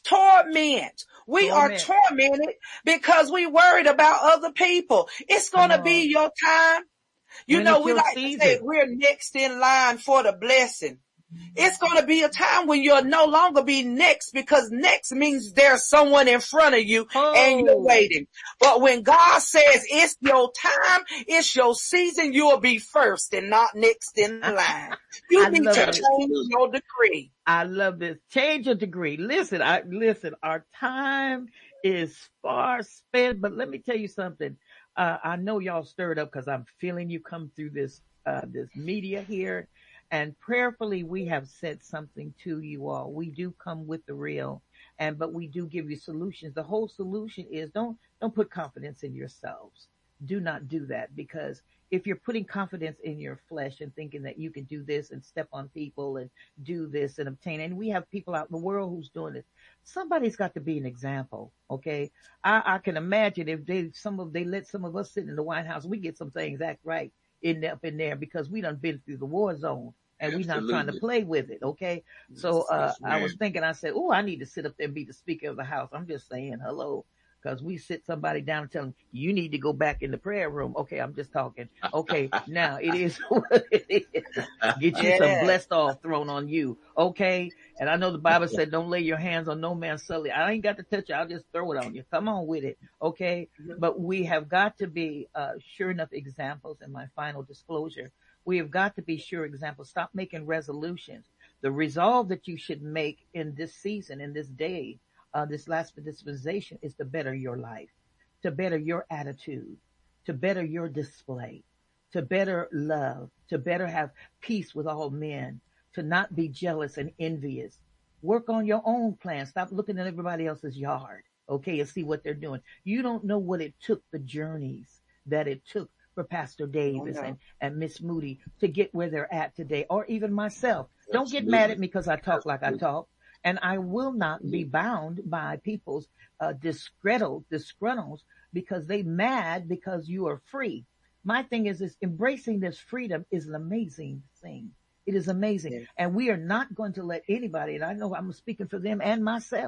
Torment. We are Torment. tormented because we worried about other people. It's Come going to be on. your time. You When know, it's we your like to say season. we're next in line for the blessing. It's going to be a time when you'll no longer be next because next means there's someone in front of you and you're Oh, waiting. But when God says it's your time, it's your season, you'll be first and not next in the line. You I need love to this. change Absolutely. your decree. I love this. Change your degree. Listen, I listen, our time is far spent, but let me tell you something. Uh, I know y'all stirred up because I'm feeling you come through this, uh, this media here. And prayerfully, we have said something to you all. We do come with the real, and but we do give you solutions. The whole solution is don't don't put confidence in yourselves. Do not do that because if you're putting confidence in your flesh and thinking that you can do this and step on people and do this and obtain, and we have people out in the world who's doing this. Somebody's got to be an example. Okay. I, I can imagine if they, some of, they let some of us sit in the White House, we get some things act right in up in there because we done been through the war zone and we not trying to Absolutely. play with it. Okay. So, uh, Yes, I was ma'am. thinking, I said, oh, I need to sit up there and be the Speaker of the House. I'm just saying hello. Cause we sit somebody down and tell them, you need to go back in the prayer room. Okay. I'm just talking. Okay. Now it is what it is. Get you some Yeah. blessed off thrown on you. Okay. And I know the Bible said, don't lay your hands on no man's sully. I ain't got to touch you. I'll just throw it on you. Come on with it. Okay. But we have got to be, uh, sure enough examples in my final disclosure. We have got to be sure examples. Stop making resolutions. The resolve that you should make in this season, in this day, uh, this last dispensation is to better your life, to better your attitude, to better your display, to better love, to better have peace with all men, to not be jealous and envious. Work on your own plan. Stop looking at everybody else's yard, okay, and see what they're doing. You don't know what it took, the journeys that it took for Pastor Davis and, and Miss Moody to get where they're at today, or even myself. Don't get mad at me because I talk like I talk. And I will not be bound by people's uh, disgruntled, disgruntles because they mad because you are free. My thing is, is embracing this freedom is an amazing thing. It is amazing. Yeah. And we are not going to let anybody, and I know I'm speaking for them and myself,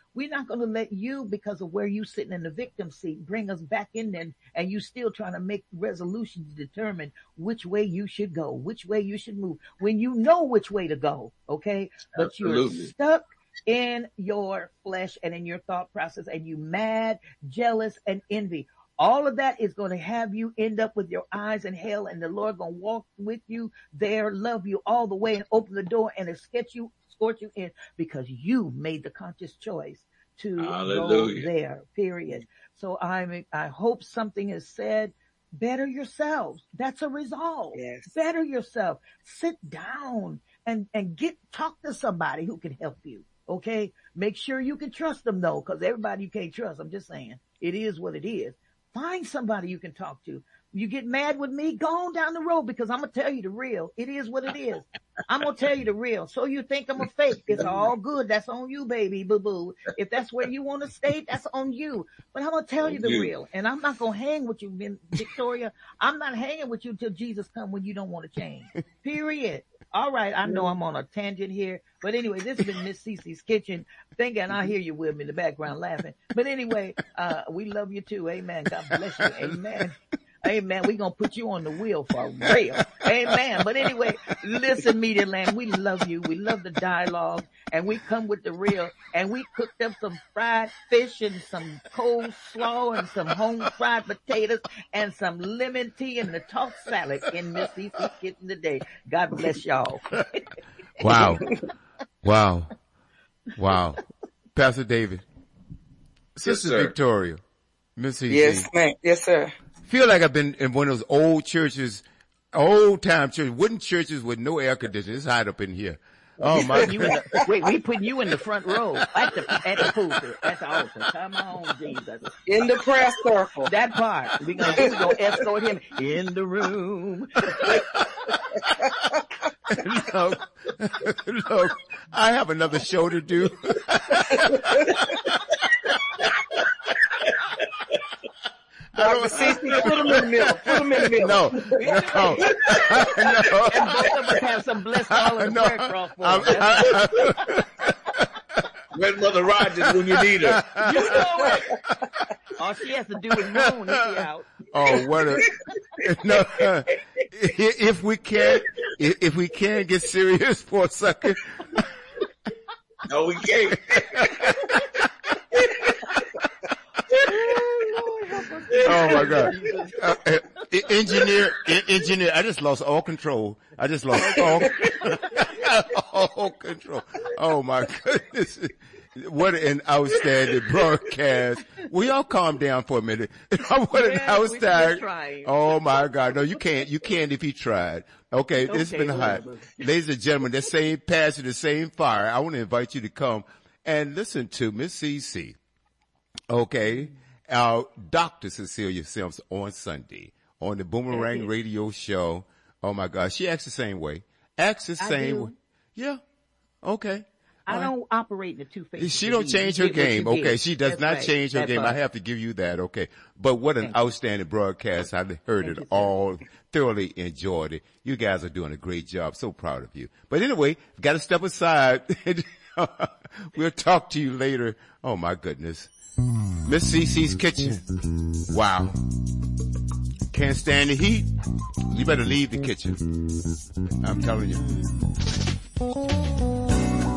We're not going to let you, because of where you sitting in the victim seat, bring us back in there and you still trying to make resolutions to determine which way you should go, which way you should move, when you know which way to go, okay? But Absolutely. You're stuck in your flesh and in your thought process, and you mad, jealous, and envy. All of that is going to have you end up with your eyes in hell, and the Lord going to walk with you there, love you all the way, and open the door and escort you, escort you in, because you made the conscious choice to Hallelujah. go there, period. So I I hope something is said. Better yourselves. That's a resolve. Yes. Better yourself. Sit down and, and get, talk to somebody who can help you. Okay. Make sure you can trust them though, because everybody you can't trust. I'm just saying it is what it is. Find somebody you can talk to. You get mad with me, go on down the road, because I'm going to tell you the real. It is what it is. I'm going to tell you the real. So you think I'm a fake. It's all good. That's on you, baby, boo-boo. If that's where you want to stay, that's on you. But I'm going to tell you the You. real. And I'm not going to hang with you, Victoria. I'm not hanging with you till Jesus comes when you don't want to change. Period. All right. I know I'm on a tangent here. But anyway, this has been Miss Cece's Kitchen. Thinking I hear you with me in the background laughing. But anyway, uh, we love you too. Amen. God bless you. Amen. Amen. We're going to put you on the wheel for real. Amen. But anyway, listen, Media Land, we love you. We love the dialogue, and we come with the real, and we cooked up some fried fish and some coleslaw and some home fried potatoes and some lemon tea and the tossed salad in Miss Cece's Kitchen today. God bless y'all. Wow. Wow. Wow. Pastor David. Sister sir. Victoria. Miss Cece. Yes, ma'am. Yes, sir. Feel like I've been in one of those old churches, old time churches, wooden churches with no air conditioning. It's hot up in here. Oh my You in the, wait, we putting you in the front row at the at the pulpit, at the altar. Come on, Jesus. In the prayer circle. That part. We're gonna, we gonna escort him in the room. look, look, I have another show to do. Doctor Cece, put them in the middle. Put them in the middle. No, no, no. And both of us have some blessed all in the No, prayer cross for I'm- us. I- Where's Mother Rogers when you need her? You know it. All she has to do is moan if she out. Oh, what a, no, uh, if we can, if if we can get serious for a second. No, we can't. Oh my God. Uh, uh, engineer, en- engineer, I just lost all control. I just lost all, all control. Oh my goodness. What an outstanding broadcast. Will y'all calm down for a minute? What an Yeah, we should outstanding. try. Oh my God. No, you can't. You can't if he tried. Okay. It's Okay, been hot. whatever. Ladies and gentlemen, the same passion, the same fire. I want to invite you to come and listen to Miss Cece. Okay. Our Doctor Cecilia Sims on Sunday on the Boomerang Radio Show. Oh my God. She acts the same way. Acts the I same do. way. Yeah. Okay. I All right. don't operate in the two faces. She don't change her game. Okay. She does That's not right. change her That game. part. I have to give you that. Okay. But what an Thank you. outstanding broadcast. I heard Thank it you, sir. all, thoroughly enjoyed it. You guys are doing a great job. So proud of you. But anyway, got to step aside. We'll talk to you later. Oh my goodness. Miss Cece's Kitchen. Wow. Can't stand the heat? You better leave the kitchen. I'm telling you.